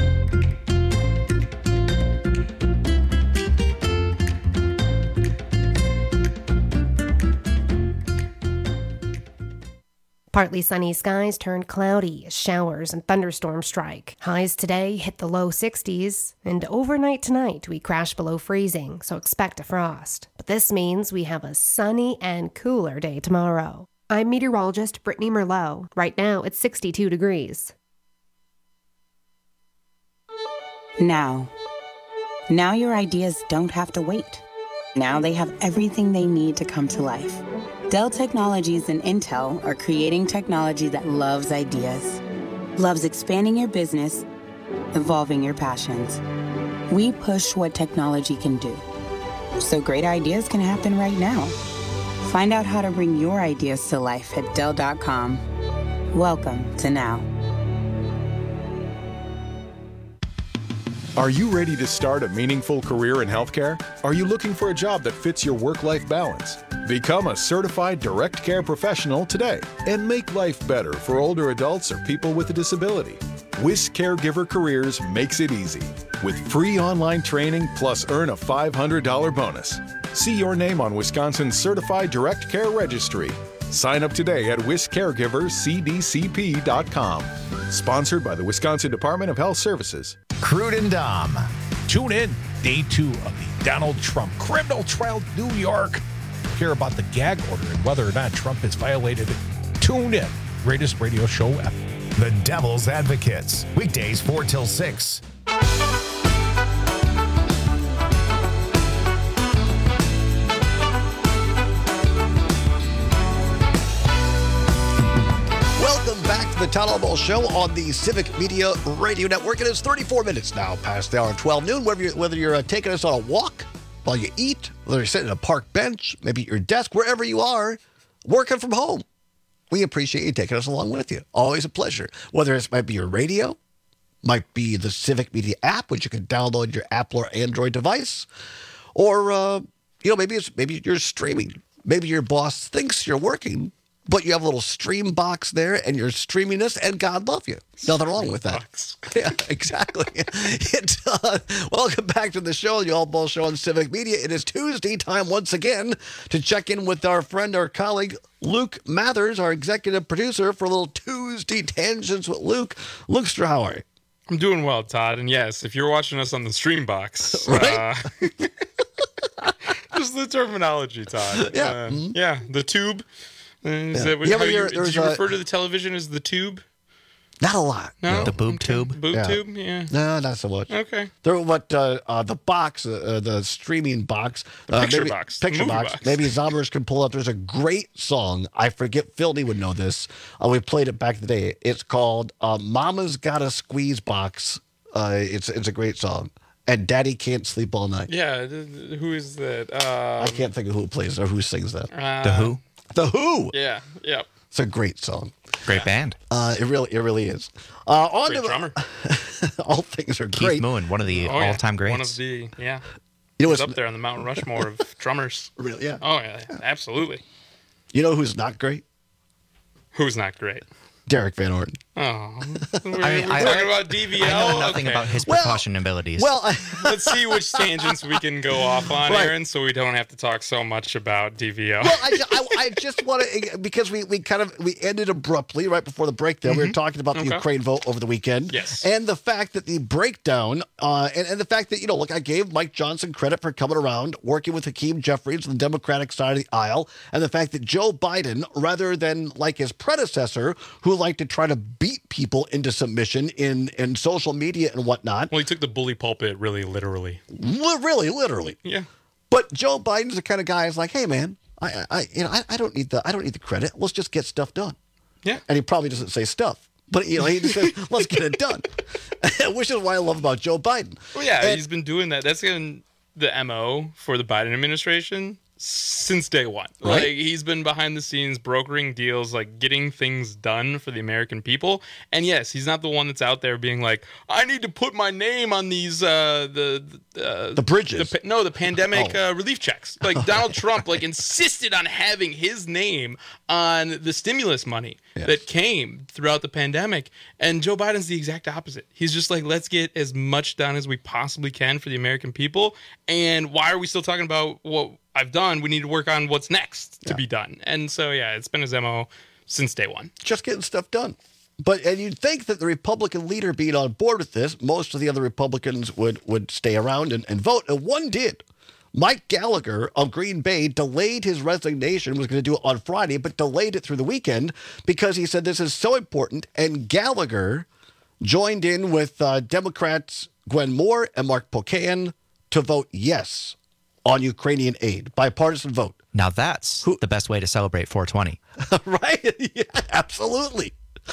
Partly sunny skies turned cloudy as showers and thunderstorms strike. Highs today hit the low sixties, and overnight tonight we crash below freezing, so expect a frost. But this means we have a sunny and cooler day tomorrow. I'm meteorologist Brittany Merlot. Right now it's sixty-two degrees. Now. Now your ideas don't have to wait. Now they have everything they need to come to life. Dell Technologies and Intel are creating technology that loves ideas, loves expanding your business, evolving your passions. We push what technology can do, so great ideas can happen right now. Find out how to bring your ideas to life at Dell dot com. Welcome to Now. Are you ready to start a meaningful career in healthcare? Are you looking for a job that fits your work-life balance? Become a certified direct care professional today and make life better for older adults or people with a disability. WIS Caregiver Careers makes it easy with free online training plus earn a five hundred dollars bonus. See your name on Wisconsin's Certified Direct Care Registry. Sign up today at wis caregiver c d c p dot com. Sponsored by the Wisconsin Department of Health Services. Crude and Dom. Tune in. Day two of the Donald Trump criminal trial, New York. Hear about the gag order and whether or not Trump has violated it. Tune in. Greatest radio show ever. The Devil's Advocates, weekdays four till six. Welcome back to the Town Hall Ball Show on the Civic Media Radio Network. It is thirty-four minutes now past the hour of twelve noon. Whether you're, whether you're uh, taking us on a walk while you eat, whether you're sitting at a park bench, maybe at your desk, wherever you are, working from home, we appreciate you taking us along with you. Always a pleasure. Whether it might be your radio, might be the Civic Media app, which you can download your Apple or Android device, or uh, you know maybe it's maybe you're streaming. Maybe your boss thinks you're working, but you have a little stream box there, and you're streaming this, and God love you. Nothing wrong with that. Yeah, exactly. It, uh, welcome back to the show, the All Ball Show on Civic Media. It is Tuesday time once again to check in with our friend, our colleague, Luke Mathers, our executive producer, for a little Tuesday Tangents with Luke. Lukester, how are you? I'm doing well, Todd. And yes, if you're watching us on the stream box, right? uh, just the terminology, Todd. Yeah. Uh, mm-hmm. Yeah, the tube. Is Yeah. that what, Yeah, how but you, there- did there's you a- refer to the television as the tube? Not a lot. No? The boob tube. Boob Yeah. tube? Yeah. No, not so much. Okay. There, what uh, uh, the box, uh, the streaming box, The uh, picture maybe, box, picture movie box. box. Maybe Zombers can pull up. There's a great song. I forget. Philly would know this. Uh, we played it back in the day. It's called uh, "Mama's Got a Squeeze Box." Uh, it's it's a great song. And Daddy Can't Sleep All Night. Yeah. th- th- Who is that? Um, I can't think of who plays it or who sings that. Uh, The Who? The Who. Yeah. Yep. It's a great song. Great band. Uh, it really, it really is. Uh, on Great to drummer. all things are Keith great. Moon, one of the Oh, yeah. all-time greats. One of the, yeah. You know He's what's- up there on the Mount Rushmore of drummers. Really? Yeah. Oh, yeah. Absolutely. You know who's not great? Who's not great? Derek Van Orton. Oh. We're, I mean, we're I- talking I- about D V L? I know nothing Okay. about his Well- percussion abilities. Well, I, Let's see which tangents we can go off on, Right. Aaron, so we don't have to talk so much about D V O. well, I, I, I just want to because we, we kind of we ended abruptly right before the breakdown. We were talking about the Okay. Ukraine vote over the weekend, Yes. and the fact that the breakdown uh, and, and the fact that you know, look, I gave Mike Johnson credit for coming around, working with Hakeem Jeffries on the Democratic side of the aisle, and the fact that Joe Biden, rather than like his predecessor, who liked to try to beat people into submission in in social media and whatnot, Well, he took the bully pulpit really literally. li- really, literally. Yeah. But Joe Biden's the kind of guy who's like, hey man, I, I you know I, I don't need the I don't need the credit. Let's just get stuff done. Yeah. And he probably doesn't say stuff, but you know he just says let's get it done, which is what I love about Joe Biden. Well, yeah, And- he's been doing that. That's been the M O for the Biden administration since day one. Right. Like, he's been behind the scenes brokering deals, like getting things done for the American people. And yes, he's not the one that's out there being like, I need to put my name on these uh, the the, uh, The bridges. The, pa- no, the pandemic Oh. uh, relief checks. Like Donald Trump, like insisted on having his name on the stimulus money Yes. that came throughout the pandemic. And Joe Biden's the exact opposite. He's just like, let's get as much done as we possibly can for the American people. And why are we still talking about what I've done? We need to work on what's next to Yeah. be done. And so, yeah, it's been his M O since day one. just getting stuff done. But and you'd think that the Republican leader being on board with this, most of the other Republicans would would stay around and, and vote, and one did. Mike Gallagher of Green Bay delayed his resignation, was going to do it on Friday, but delayed it through the weekend because he said this is so important. And Gallagher joined in with uh, Democrats Gwen Moore and Mark Pocan to vote yes on Ukrainian aid, bipartisan vote. Now that's the best way to celebrate four twenty. Right? Yeah, absolutely.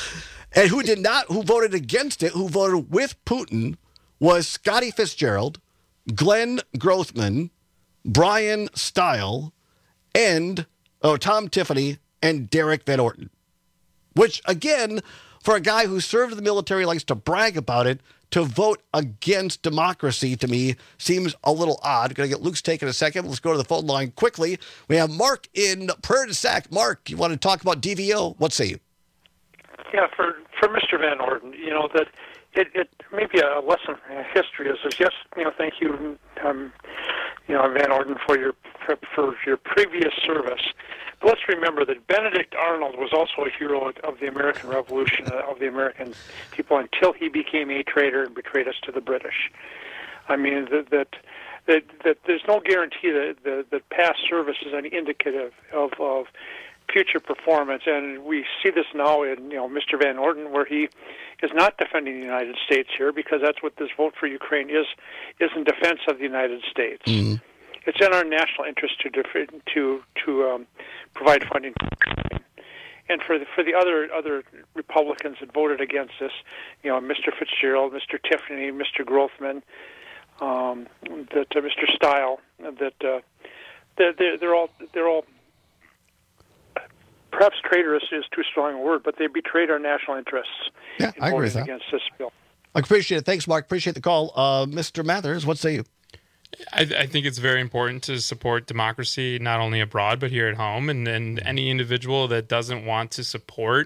And who did not, who voted against it, who voted with Putin, was Scotty Fitzgerald, Glenn Grothman, Brian Stile, and oh, Tom Tiffany, and Derek Van Orton. Which, again, for a guy who served in the military, likes to brag about it, to vote against democracy, to me, seems a little odd. Going to get Luke's take in a second. Let's go to the phone line quickly. We have Mark in Prairie du Sac. Mark, you want to talk about D V O? What say you? Yeah, for, for Mister Van Orden, you know, that it, it maybe a lesson in history is, is yes, you know, thank you, um, you know, Van Orden, for your for, for your previous service. But let's remember that Benedict Arnold was also a hero of, of the American Revolution, uh, of the American people, until he became a traitor and betrayed us to the British. I mean, that that that, that there's no guarantee that, that that past service is any indicative of of future performance. And we see this now in, you know, Mister Van Orden, where he is not defending the United States here, because that's what this vote for Ukraine is, is in defense of the United States. Mm-hmm. It's in our national interest to def- to to um, provide funding. And for the, for the other other Republicans that voted against this, you know, Mister Fitzgerald, Mister Tiffany, Mister Grothman, um, that uh, Mister Stile, that uh, they're, they're they're all they're all perhaps traitorous is too strong a word, but they betrayed our national interests. Yeah, in I agree with voting that. against this bill. I appreciate it. Thanks, Mark. Appreciate the call. Uh, Mister Mathers, what say you? I, I think it's very important to support democracy, not only abroad, but here at home. And, and any individual that doesn't want to support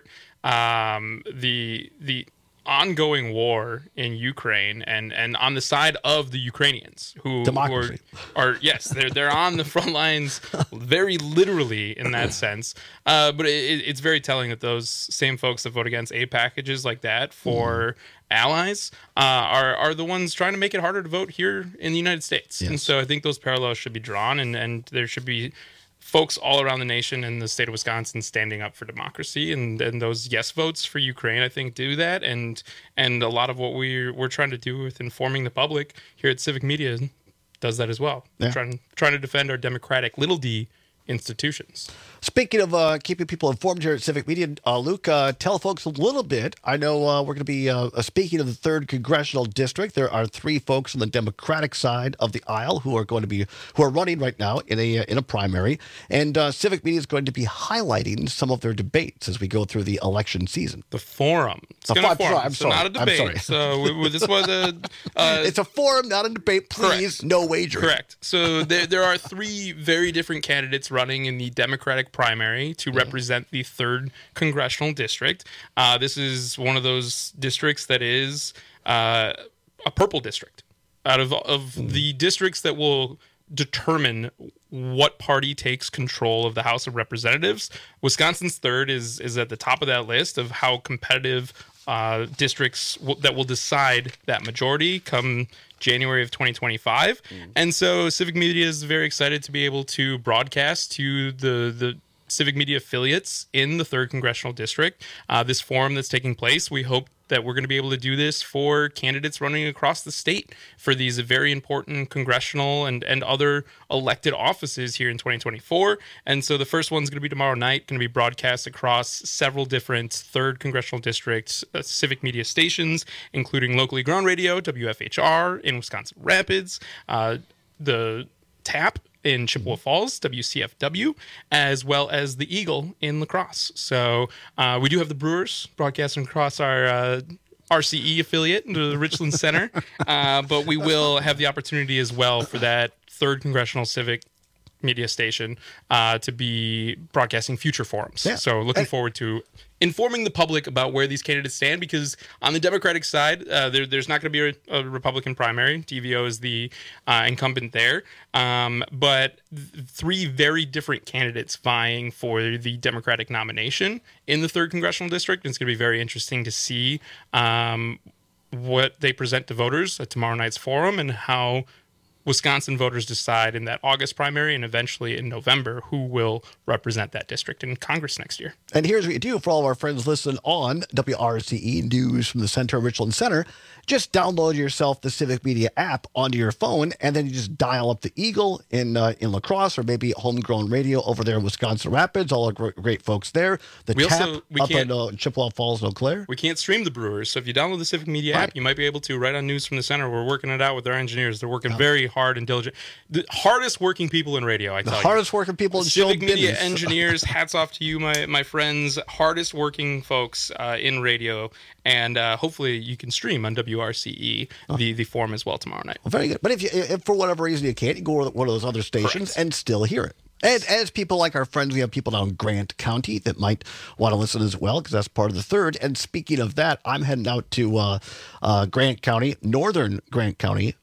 um, the the ongoing war in Ukraine and, and on the side of the Ukrainians who, who are, are, yes, they're, they're on the front lines very literally in that sense. Uh, but it, it's very telling that those same folks that vote against aid packages like that for mm. allies uh, are, are the ones trying to make it harder to vote here in the United States. Yes. And so I think those parallels should be drawn, and, and there should be folks all around the nation and the state of Wisconsin standing up for democracy, and, and those yes votes for Ukraine, I think, do that. And and a lot of what we're, we're trying to do with informing the public here at Civic Media does that as well. Yeah. Trying, trying to defend our democratic little d institutions. Speaking of uh, keeping people informed here at Civic Media, uh, Luke, uh, tell folks a little bit. I know uh, we're going to be uh, speaking of the third Congressional District. There are three folks on the Democratic side of the aisle who are going to be who are running right now in a in a primary, and uh, Civic Media is going to be highlighting some of their debates as we go through the election season. The forum. It's the gonna forum. forum. I'm so sorry. not a debate. I'm sorry. So we, we, this was a. Uh, it's a forum, not a debate. Please, correct. No wagering. Correct. So there there are three very different candidates running in the Democratic primary to represent the third congressional district. Uh, this is one of those districts that is uh, a purple district. Out of of the districts that will determine what party takes control of the House of Representatives, Wisconsin's third is is at the top of that list of how competitive uh, districts w- that will decide that majority come January of twenty twenty-five. Mm. And so Civic Media is very excited to be able to broadcast to the the Civic Media affiliates in the third Congressional District uh, this forum that's taking place. We hope that we're going to be able to do this for candidates running across the state for these very important congressional and, and other elected offices here in twenty twenty-four. And so the first one's going to be tomorrow night, going to be broadcast across several different third Congressional District uh, Civic Media stations, including locally grown radio, W F H R in Wisconsin Rapids, uh, the TAP in Chippewa Falls, W C F W, as well as the Eagle in La Crosse. So uh, we do have the Brewers broadcasting across our uh, R C E affiliate, the Richland Center, uh, but we will have the opportunity as well for that third Congressional Civic Media station uh, to be broadcasting future forums. Yeah. So looking forward to informing the public about where these candidates stand, because on the Democratic side, uh, there, there's not going to be a, a Republican primary. D V O is the uh, incumbent there. Um, but th- three very different candidates vying for the Democratic nomination in the third Congressional District. And it's going to be very interesting to see um, what they present to voters at tomorrow night's forum and how Wisconsin voters decide in that August primary and eventually in November who will represent that district in Congress next year. And here's what you do for all of our friends listening on W R C E News from the Center of Richland Center. Just download yourself the Civic Media app onto your phone, and then you just dial up the Eagle in uh, in La Crosse, or maybe Homegrown Radio over there in Wisconsin Rapids. All the great, great folks there. The We TAP also- we up in can't- uh, Chippewa Falls, Eau Claire. We can't stream the Brewers, so if you download the Civic Media Right. app, you might be able to right on News from the Center. We're working it out with our engineers. They're working very hard and diligent. The hardest working people in radio, I The tell you. hardest working people in show Civic Media business. engineers, hats off to you, my my friends. Hardest working folks uh, in radio, and uh, hopefully you can stream on W R C E the the forum as well tomorrow night. Well, very good. But if you, if for whatever reason you can't, you go to one of those other stations and still hear it. And as people like our friends, we have people down in Grant County that might want to listen as well, because that's part of the third. And speaking of that, I'm heading out to uh, uh, Grant County, northern Grant County,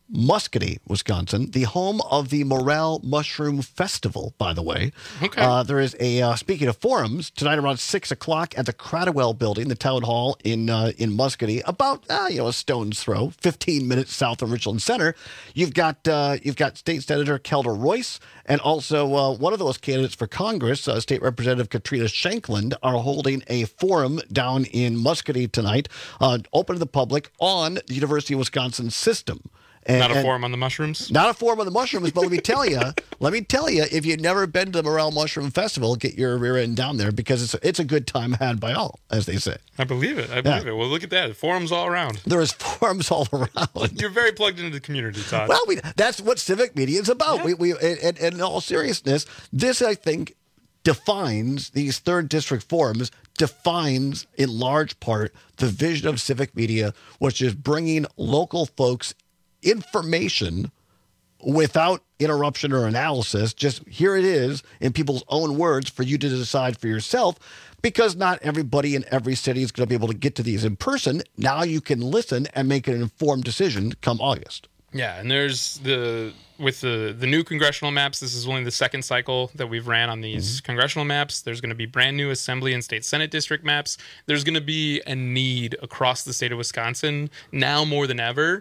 Muscatine, Wisconsin, the home of the Morel Mushroom Festival, by the way. Okay. Uh, there is a, uh, speaking of forums, tonight around six o'clock at the Cradwell Building, the town hall in uh, in Muscatine, about, uh, you know, a stone's throw, fifteen minutes south of Richland Center. You've got uh, you've got State Senator Kelda Royce and also uh, one of those candidates for Congress, uh, State Representative Katrina Shankland, are holding a forum down in Muscatine tonight, uh, open to the public on the University of Wisconsin system. And, Not a and- forum on the mushrooms? Not a forum on the mushrooms, but let me tell you, let me tell you, if you've never been to the Morel Mushroom Festival, get your rear end down there because it's a, it's a good time had by all, as they say. I believe it. I believe Yeah. it. Well, look at that. Forums all around. There is forums all around. You're very plugged into the community, Todd. Well, we, that's what civic media is about. We, we, and, and in all seriousness, this, I think, defines these third district forums, defines in large part the vision of civic media, which is bringing local folks information without interruption or analysis. Just here it is in people's own words for you to decide for yourself, because not everybody in every city is going to be able to get to these in person. Now you can listen and make an informed decision come August. Yeah, and there's the with the the new congressional maps. This is only the second cycle that we've ran on these Mm-hmm. congressional maps. There's going to be brand new assembly and state senate district maps. There's going to be a need across the state of Wisconsin now more than ever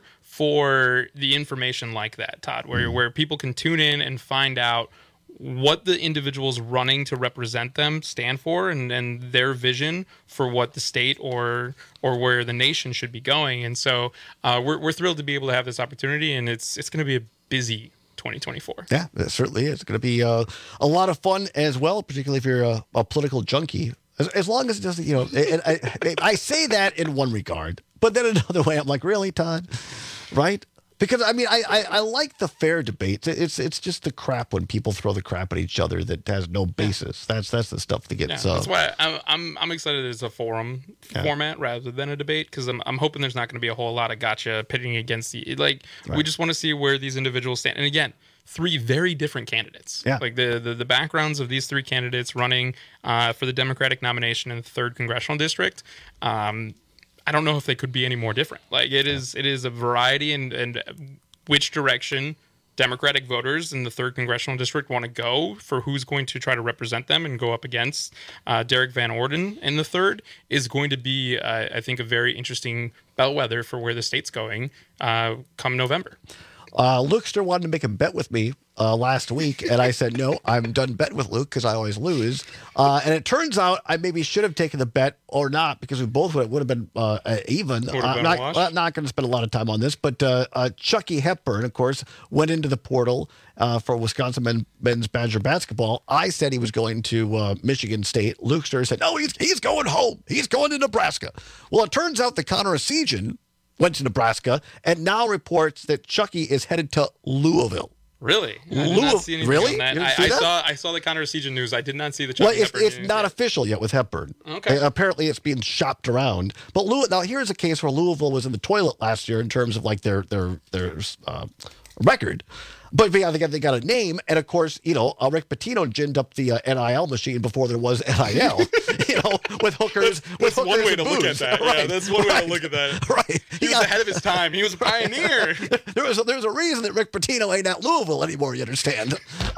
for the information like that, Todd, where where people can tune in and find out what the individuals running to represent them stand for and, and their vision for what the state or or where the nation should be going. And so uh, we're we're thrilled to be able to have this opportunity, and it's it's going to be a busy twenty twenty-four. Yeah, it certainly is. It's going to be uh, a lot of fun as well, particularly if you're a, a political junkie. As, as long as it doesn't, you know, and I, I say that in one regard, but then another way, I'm like, really, Todd? Right? Because I mean, I, I, I like the fair debate. It's it's just the crap when people throw the crap at each other that has no basis. That's that's the stuff that Yeah, gets. Uh, that's why I'm I'm I'm excited it's a forum Yeah. format rather than a debate, because I'm I'm hoping there's not going to be a whole lot of gotcha pitting against the like. We Right. just want to see where these individuals stand. And again, three very different candidates. Yeah. Like the the, the backgrounds of these three candidates running uh, for the Democratic nomination in the third congressional district. Um, I don't know if they could be any more different. Like it is it is a variety and and which direction Democratic voters in the third congressional district want to go for who's going to try to represent them and go up against uh, Derek Van Orden in the third is going to be, uh, I think, a very interesting bellwether for where the state's going uh, come November. Uh, Lukester wanted to make a bet with me uh, last week, and I said, no, I'm done betting with Luke because I always lose. Uh, and it turns out I maybe should have taken the bet or not, because we both would, would have been uh, uh, even. Would have I'm been a not, wash. uh, not going to spend a lot of time on this, but uh, uh, Chucky Hepburn, of course, went into the portal uh, for Wisconsin men, men's Badger basketball. I said he was going to uh, Michigan State. Lukester said, no, he's, he's going home. He's going to Nebraska. Well, it turns out that Connor Esigian went to Nebraska and now reports that Chucky is headed to Louisville. Really? I did Louis- not see anything really? on that. You didn't I, see I that? saw I saw the Connor Esigian news. I did not see the Well, Chucky it's, Hepburn it's news not yet. official yet with Hepburn. Okay. Uh, apparently, it's being shopped around. But Louis, now here's a case where Louisville was in the toilet last year in terms of like their their their uh, record. But yeah, they got they got a name, and of course, you know, uh, Rick Pitino ginned up the uh, N I L machine before there was N I L. you know, with hookers. with That's one hookers way and to look at booze. that. Yeah, Right, that's one way right, to look at that. Right. He was ahead of his time. He was a pioneer. there was a, there's a reason that Rick Pitino ain't at Louisville anymore. You understand?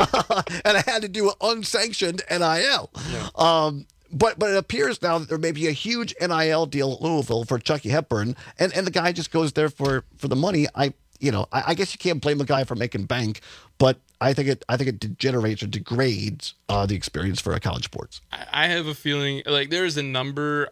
and it had to do with unsanctioned N I L. Um, but but it appears now that there may be a huge N I L deal at Louisville for Chucky Hepburn, and, and the guy just goes there for, for the money. I you know I, I guess you can't blame the guy for making bank, but I think it I think it degenerates or degrades uh, the experience for a college sports. I have a feeling like there's a number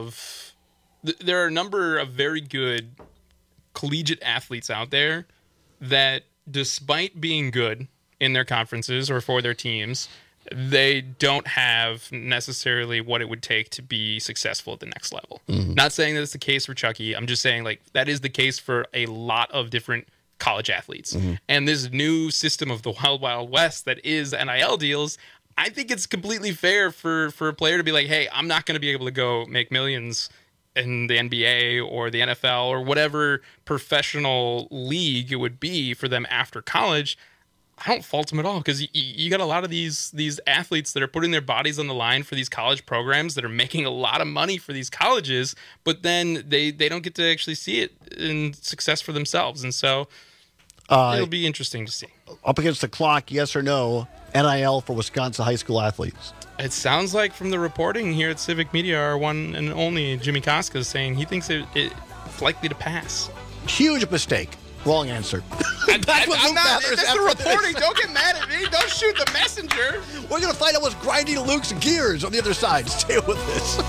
of th- there are a number of very good collegiate athletes out there that, despite being good in their conferences or for their teams, they don't have necessarily what it would take to be successful at the next level. Mhm. Not saying that it's the case for Chucky. I'm just saying like that is the case for a lot of different college athletes. Mhm. And this new system of the Wild Wild West that is N I L deals, I think it's completely fair for, for a player to be like, hey, I'm not going to be able to go make millions in the N B A or the N F L or whatever professional league it would be for them after college. I don't fault them at all, because you, you got a lot of these these athletes that are putting their bodies on the line for these college programs that are making a lot of money for these colleges, but then they, they don't get to actually see it in success for themselves. And so Uh, It'll be interesting to see. Up against the clock, yes or no, N I L for Wisconsin high school athletes? It sounds like from the reporting here at Civic Media, our one and only Jimmy Koska is saying he thinks it, it's likely to pass. Huge mistake. Wrong answer. I, I, I'm not, that's the reporting. Don't get mad at me. Don't shoot the messenger. We're going to find out what's grinding Luke's gears on the other side. Stay with us.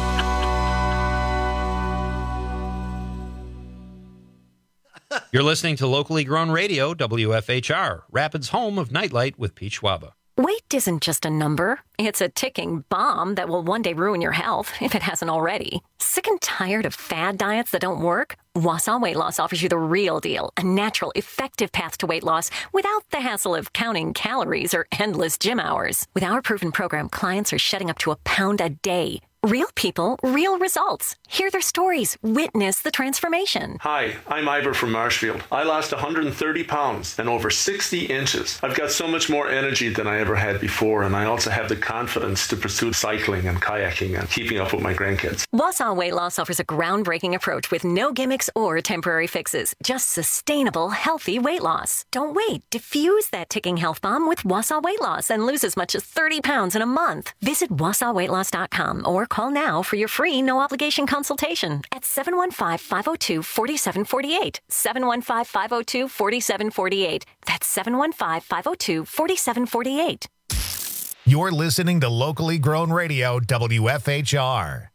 You're listening to locally grown radio, W F H R, Rapids' home of Nightlight with Pete Schwaba. Weight isn't just a number. It's a ticking bomb that will one day ruin your health, if it hasn't already. Sick and tired of fad diets that don't work? Wausau Weight Loss offers you the real deal, a natural, effective path to weight loss without the hassle of counting calories or endless gym hours. With our proven program, clients are shedding up to a pound a day. Real people, real results. Hear their stories. Witness the transformation. Hi, I'm Ivor from Marshfield. I lost one hundred thirty pounds and over sixty inches. I've got so much more energy than I ever had before, and I also have the confidence to pursue cycling and kayaking and keeping up with my grandkids. Wausau Weight Loss offers a groundbreaking approach with no gimmicks or temporary fixes. Just sustainable, healthy weight loss. Don't wait. Diffuse that ticking health bomb with Wausau Weight Loss and lose as much as thirty pounds in a month. Visit wausau weight loss dot com or call now for your free no-obligation consultation at seven one five, five oh two, four seven four eight. seven one five, five oh two, four seven four eight. That's seven one five, five oh two, four seven four eight. You're listening to locally grown radio, W F H R.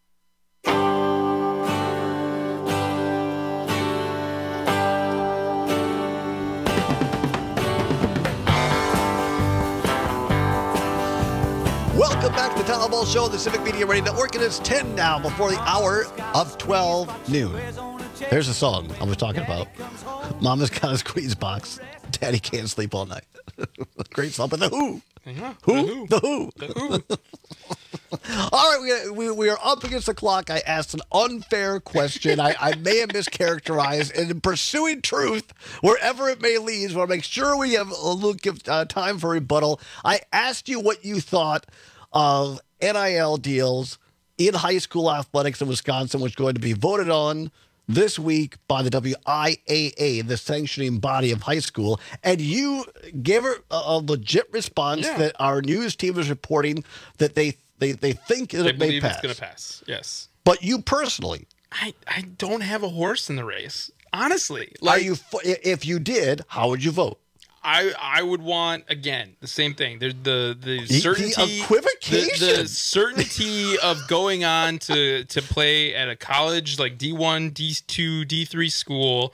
Welcome back to the Town Ball Show on the Civic Media Radio Network. It is ten now before the hour of twelve noon. There's a song I was talking about. Mama's got a squeeze box. Daddy can't sleep all night. Great song, but the Who. Yeah, Who? The Who. The Who. The Who. All right, we, we, we are up against the clock. I asked an unfair question. I, I may have mischaracterized. And in pursuing truth, wherever it may lead, so I want to make sure we have a little give, uh, time for rebuttal. I asked you what you thought of N I L deals in high school athletics in Wisconsin, which is going to be voted on this week by the W I A A, the sanctioning body of high school. And you gave her a, a legit response Yeah. that our news team is reporting that they they, they think that They it may believe pass. it's going to pass. Yes. But you personally, I, I don't have a horse in the race. Honestly. are you? fu- if you did, how would you vote? I I would want, again, the same thing. The the the The certainty equivocation. The, the certainty of going on to to play at a college like D one, D two, D three school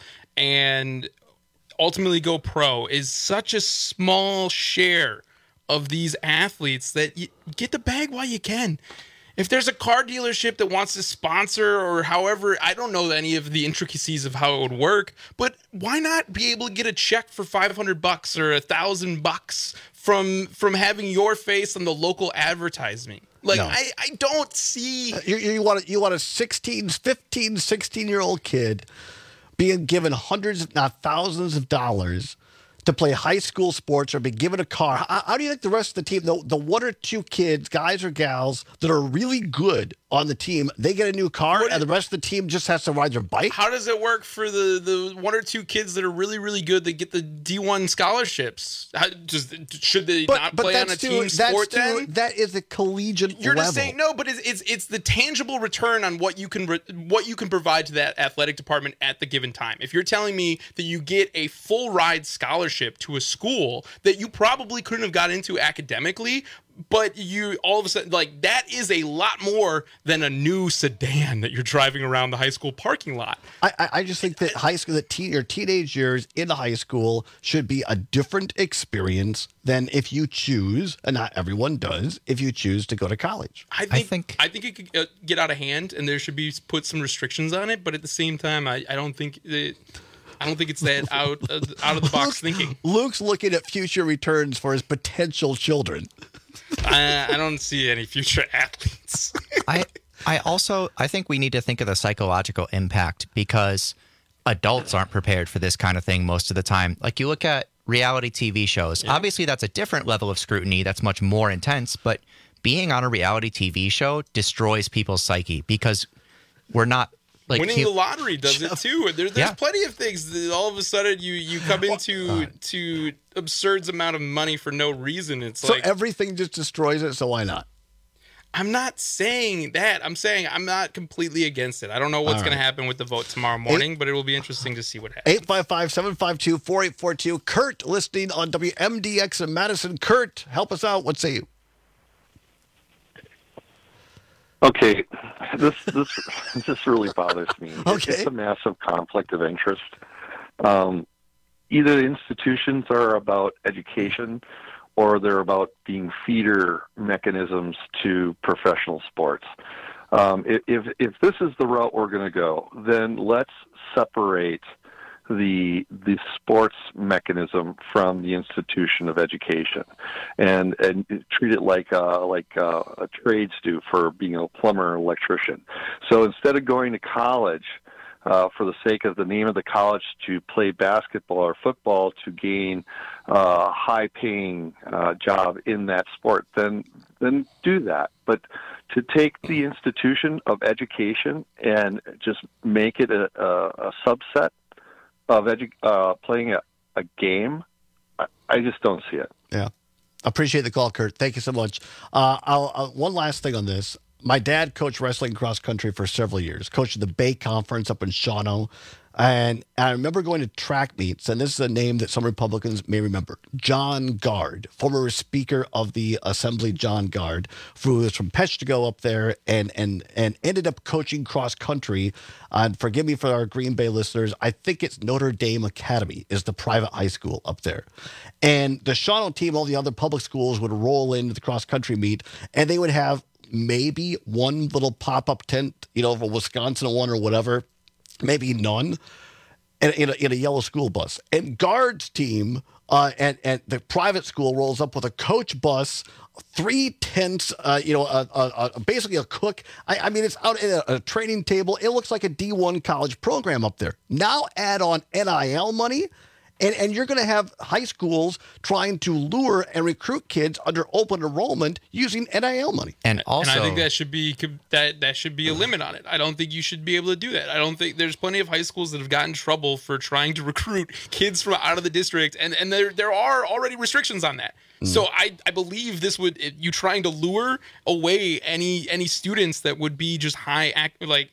and ultimately go pro is such a small share of these athletes that you get the bag while you can. If there's a car dealership that wants to sponsor or however, I don't know any of the intricacies of how it would work, but why not be able to get a check for five hundred bucks or a thousand bucks from from having your face on the local advertisement? Like, No. I, I don't see. You, you want a, you want a sixteen, fifteen, sixteen year old kid being given hundreds, if not thousands of dollars to play high school sports or be given a car. How, how do you think the rest of the team, the, the one or two kids, guys or gals that are really good on the team, they get a new car and the rest of the team just has to ride their bike? How does it work for the, the one or two kids that are really, really good that get the D one scholarships? How, does, should they not play on a too- team that's sport too- then? That is a collegiate You're level. just saying no, but it's, it's it's the tangible return on what you can re- what you can provide to that athletic department at the given time. If you're telling me that you get a full ride scholarship to a school that you probably couldn't have got into academically, but you all of a sudden, like, that is a lot more than a new sedan that you're driving around the high school parking lot. I, I I just think that high school, that teen, your teenage years in high school should be a different experience than if you choose, and not everyone does, if you choose to go to college. I think I think, it could uh, get out of hand, and there should be put some restrictions on it. But at the same time, I, I don't think it, I don't think it's that out uh, out of the box thinking. Luke's looking at future returns for his potential children. I, I don't see any future athletes. I I also I think we need to think of the psychological impact because adults aren't prepared for this kind of thing most of the time. Like, you look at reality T V shows. Yeah. Obviously, that's a different level of scrutiny. That's much more intense. But being on a reality T V show destroys people's psyche because we're not Like winning he- the lottery does it too. There, there's Yeah. plenty of things that all of a sudden you you come into to absurd amount of money for no reason. It's So like everything just destroys it, so why not? I'm not saying that. I'm saying I'm not completely against it. I don't know what's All going right. to happen with the vote tomorrow morning, but it will be interesting to see what happens. eight five five, seven five two, four eight four two. Kurt listening on W M D X in Madison. Kurt, help us out. What say you? Okay, this this this really bothers me. Okay. It's a massive conflict of interest. Um, either the institutions are about education, or they're about being feeder mechanisms to professional sports. Um, if, if if this is the route we're going to go, then let's separate the the sports mechanism from the institution of education, and and treat it like uh, like uh, trades do for being a plumber or electrician. So instead of going to college uh, for the sake of the name of the college to play basketball or football to gain a high-paying uh, job in that sport, then then do that. But to take the institution of education and just make it a, a, a subset of edu- uh, playing a, a game, I, I just don't see it. Yeah. Appreciate the call, Kurt. Thank you so much. Uh, I'll, uh, one last thing on this. My dad coached wrestling cross country for several years, coached the Bay Conference up in Shawano. And I remember going to track meets, and this is a name that some Republicans may remember. John Gard, former Speaker of the Assembly, John Gard, who was from Peshtigo up there and and and ended up coaching cross country. And forgive me for our Green Bay listeners, I think it's Notre Dame Academy is the private high school up there. And the Shawano team, all the other public schools would roll into the cross country meet, and they would have maybe one little pop-up tent, you know, for Wisconsin one or whatever, maybe none, in, in, a, in a yellow school bus. And Guard's team uh, and, and the private school rolls up with a coach bus, three tents, uh, you know, a, a, a, basically a cook. I, I mean, it's out in a, a training table. It looks like a D one college program up there. Now add on N I L money, and, and you're going to have high schools trying to lure and recruit kids under open enrollment using N I L money. And also, and I think that should be that that should be a limit on it. I don't think you should be able to do that. I don't think there's plenty of high schools that have gotten in trouble for trying to recruit kids from out of the district, and and there there are already restrictions on that. Mm. So I I believe this would you trying to lure away any any students that would be just high act like.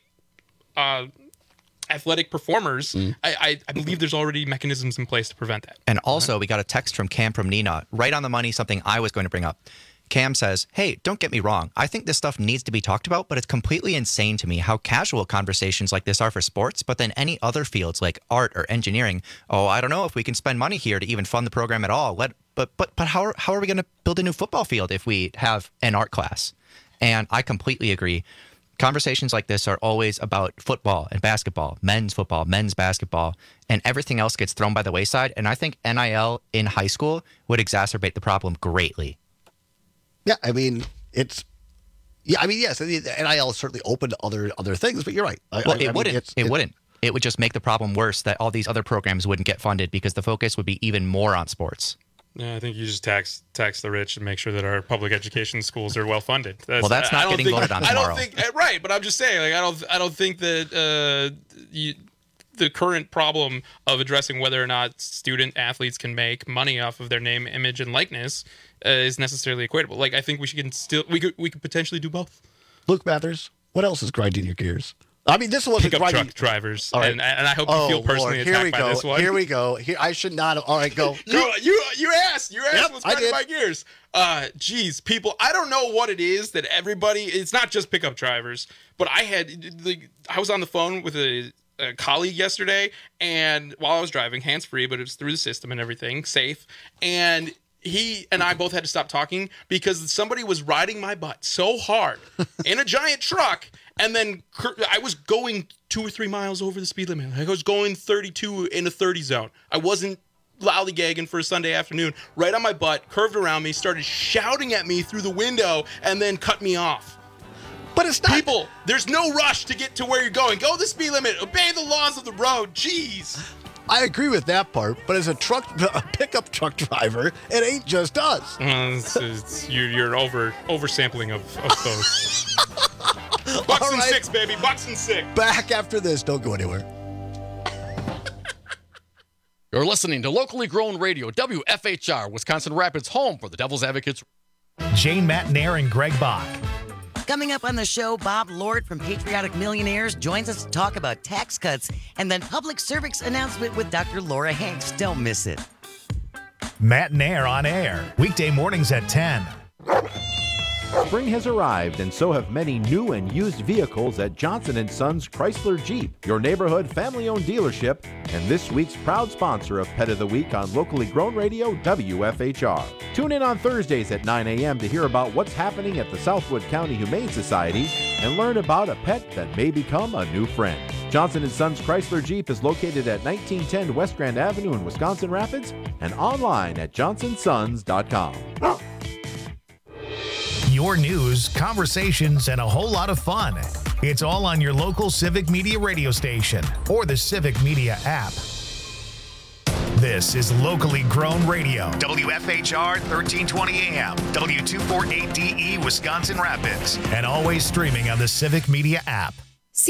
Uh, athletic performers, mm. I, I, I believe there's already mechanisms in place to prevent that. And also, we got a text from Cam from Neenah, right on the money, something I was going to bring up. Cam says, hey, don't get me wrong. I think this stuff needs to be talked about, but it's completely insane to me how casual conversations like this are for sports, but then any other fields like art or engineering, oh, I don't know if we can spend money here to even fund the program at all. Let, but but but how are, how are we going to build a new football field if we have an art class? And I completely agree. Conversations like this are always about football and basketball, men's football, men's basketball, and everything else gets thrown by the wayside. And I think N I L in high school would exacerbate the problem greatly. Yeah, I mean, it's... Yeah, I mean, yes, the N I L is certainly open to other other things, but you're right. I, well, I, it I wouldn't. Mean, it's, it it's, wouldn't. It would just make the problem worse that all these other programs wouldn't get funded because the focus would be even more on sports. Yeah, I think you just tax tax the rich and make sure that our public education schools are well funded. That's, well, that's not I getting think, voted on tomorrow. I don't think right, but I'm just saying, like, I don't I don't think that uh, you, the current problem of addressing whether or not student athletes can make money off of their name, image, and likeness uh, is necessarily equatable. Like, I think we should still we could we could potentially do both. Luke Mathers, what else is grinding your gears? I mean, this wasn't Pickup grinding. truck drivers, All right. and, and I hope you oh, feel personally Lord. Here attacked we by go. this one. Here we go. Here, I should not have. All right, go. go. You, you you asked. You asked Yep, what's I grinding did. my gears. Uh, geez, people, I don't know what it is that everybody. It's not just pickup drivers, but I had like I was on the phone with a, a colleague yesterday, and while I was driving, hands free, but it was through the system and everything, safe, and. He and I both had to stop talking because somebody was riding my butt so hard in a giant truck, and then I was going two or three miles over the speed limit. I was going thirty-two in a thirty zone. I wasn't lollygagging for a Sunday afternoon. Right on my butt, curved around me, started shouting at me through the window, and then cut me off. But it's not... People, there's no rush to get to where you're going. Go the speed limit. Obey the laws of the road. Jeez. I agree with that part, but as a truck, a pickup truck driver, it ain't just us. Uh, it's, it's, you're, you're over oversampling of, of those. Bucks All and right. six, baby. Bucks and six. Back after this. Don't go anywhere. You're listening to Locally Grown Radio, W F H R, Wisconsin Rapids, home for the Devil's Advocates. Jane Matnair and Greg Bach. Coming up on the show, Bob Lord from Patriotic Millionaires joins us to talk about tax cuts and then public service announcement with Doctor Laura Hanks. Don't miss it. Matnair on air, weekday mornings at ten. Spring has arrived, and so have many new and used vehicles at Johnson and Sons Chrysler Jeep, your neighborhood family-owned dealership, and this week's proud sponsor of Pet of the Week on Locally Grown Radio, W F H R. Tune in on Thursdays at nine a.m. to hear about what's happening at the Southwood County Humane Society and learn about a pet that may become a new friend. Johnson and Sons Chrysler Jeep is located at nineteen ten West Grand Avenue in Wisconsin Rapids and online at johnson sons dot com. Your news, conversations, and a whole lot of fun. It's all on your local Civic Media radio station or the Civic Media app. This is Locally Grown Radio, W F H R thirteen twenty A M, W two forty-eight D E Wisconsin Rapids, and always streaming on the Civic Media app.